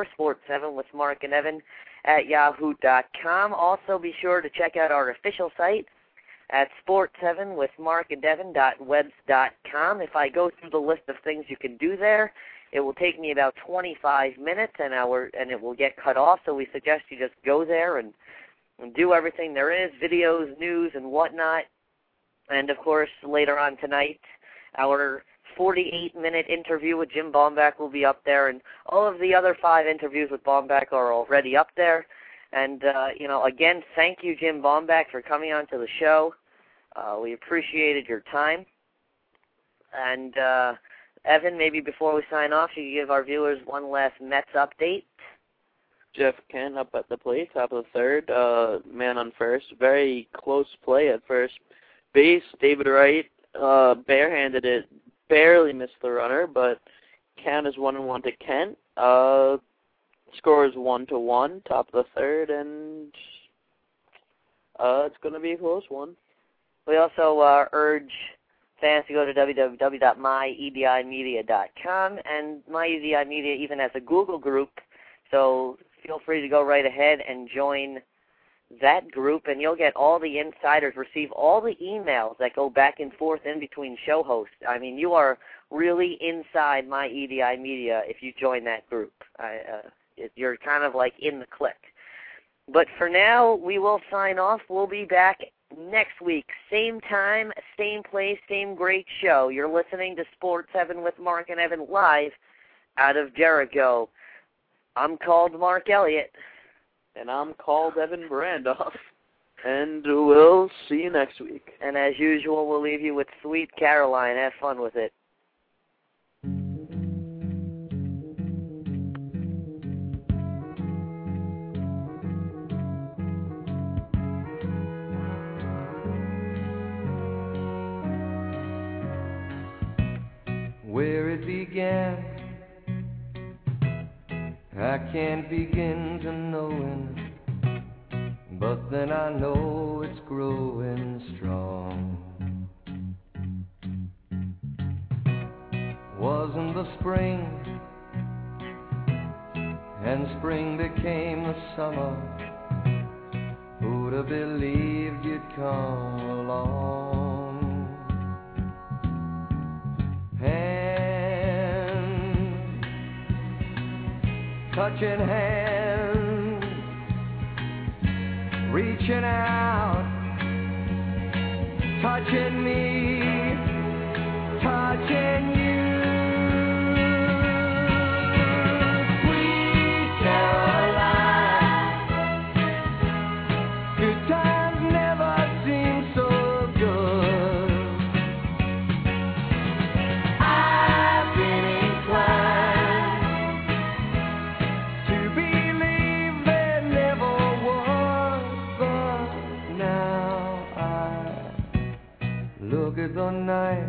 sports7withmarkandevan@yahoo.com. Also be sure to check out our official site at sports7withmarkandevan.webs.com. If I go through the list of things you can do there, it will take me about 25 minutes and it will get cut off, so we suggest you just go there and do everything there is, videos, news, and whatnot. And, of course, later on tonight, our 48-minute interview with Jim Baumbach will be up there, and all of the other 5 interviews with Baumbach are already up there. And, you know, again, thank you, Jim Baumbach, for coming on to the show. We appreciated your time. And, Evan, maybe before we sign off, you could give our viewers one last Mets update. Jeff Kent up at the plate, top of the third, man on first. Very close play at first base. David Wright barehanded it, barely missed the runner, but count is 1-1 to Kent. Score is 1-1, top of the third, and it's going to be a close one. We also urge fans to go to www.myedimedia.com, and MyEDI Media even has a Google group, so feel free to go right ahead and join that group, and you'll get all the insiders, receive all the emails that go back and forth in between show hosts. I mean, you are really inside MyEDI Media if you join that group. You're kind of like in the clique. But for now, we will sign off. We'll be back next week. Same time, same place, same great show. You're listening to Sports Heaven with Mark and Evan live out of Jericho. I'm called Mark Elliott. And I'm called Evan Brandoff. And we'll see you next week. And as usual, we'll leave you with Sweet Caroline. Have fun with it. Where it began, I can't begin to knowing, but then I know it's growing strong. Wasn't the spring, and spring became the summer. Who'd have believed you'd come along? Touching hands, reaching out, touching me, touching you. Sweet Caroline, good times never seem so good. I've been inclined at the night,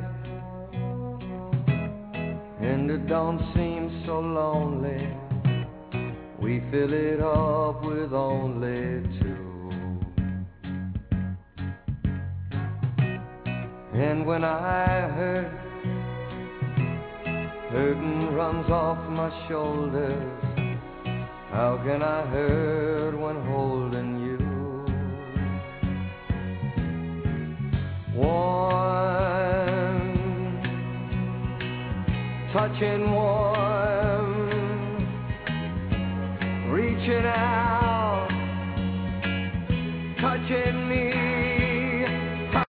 and it don't seem so lonely. We fill it up with only 2. And when I hurt, hurting runs off my shoulders. How can I hurt when holding you? Warm, touching warm, reaching out, touching me.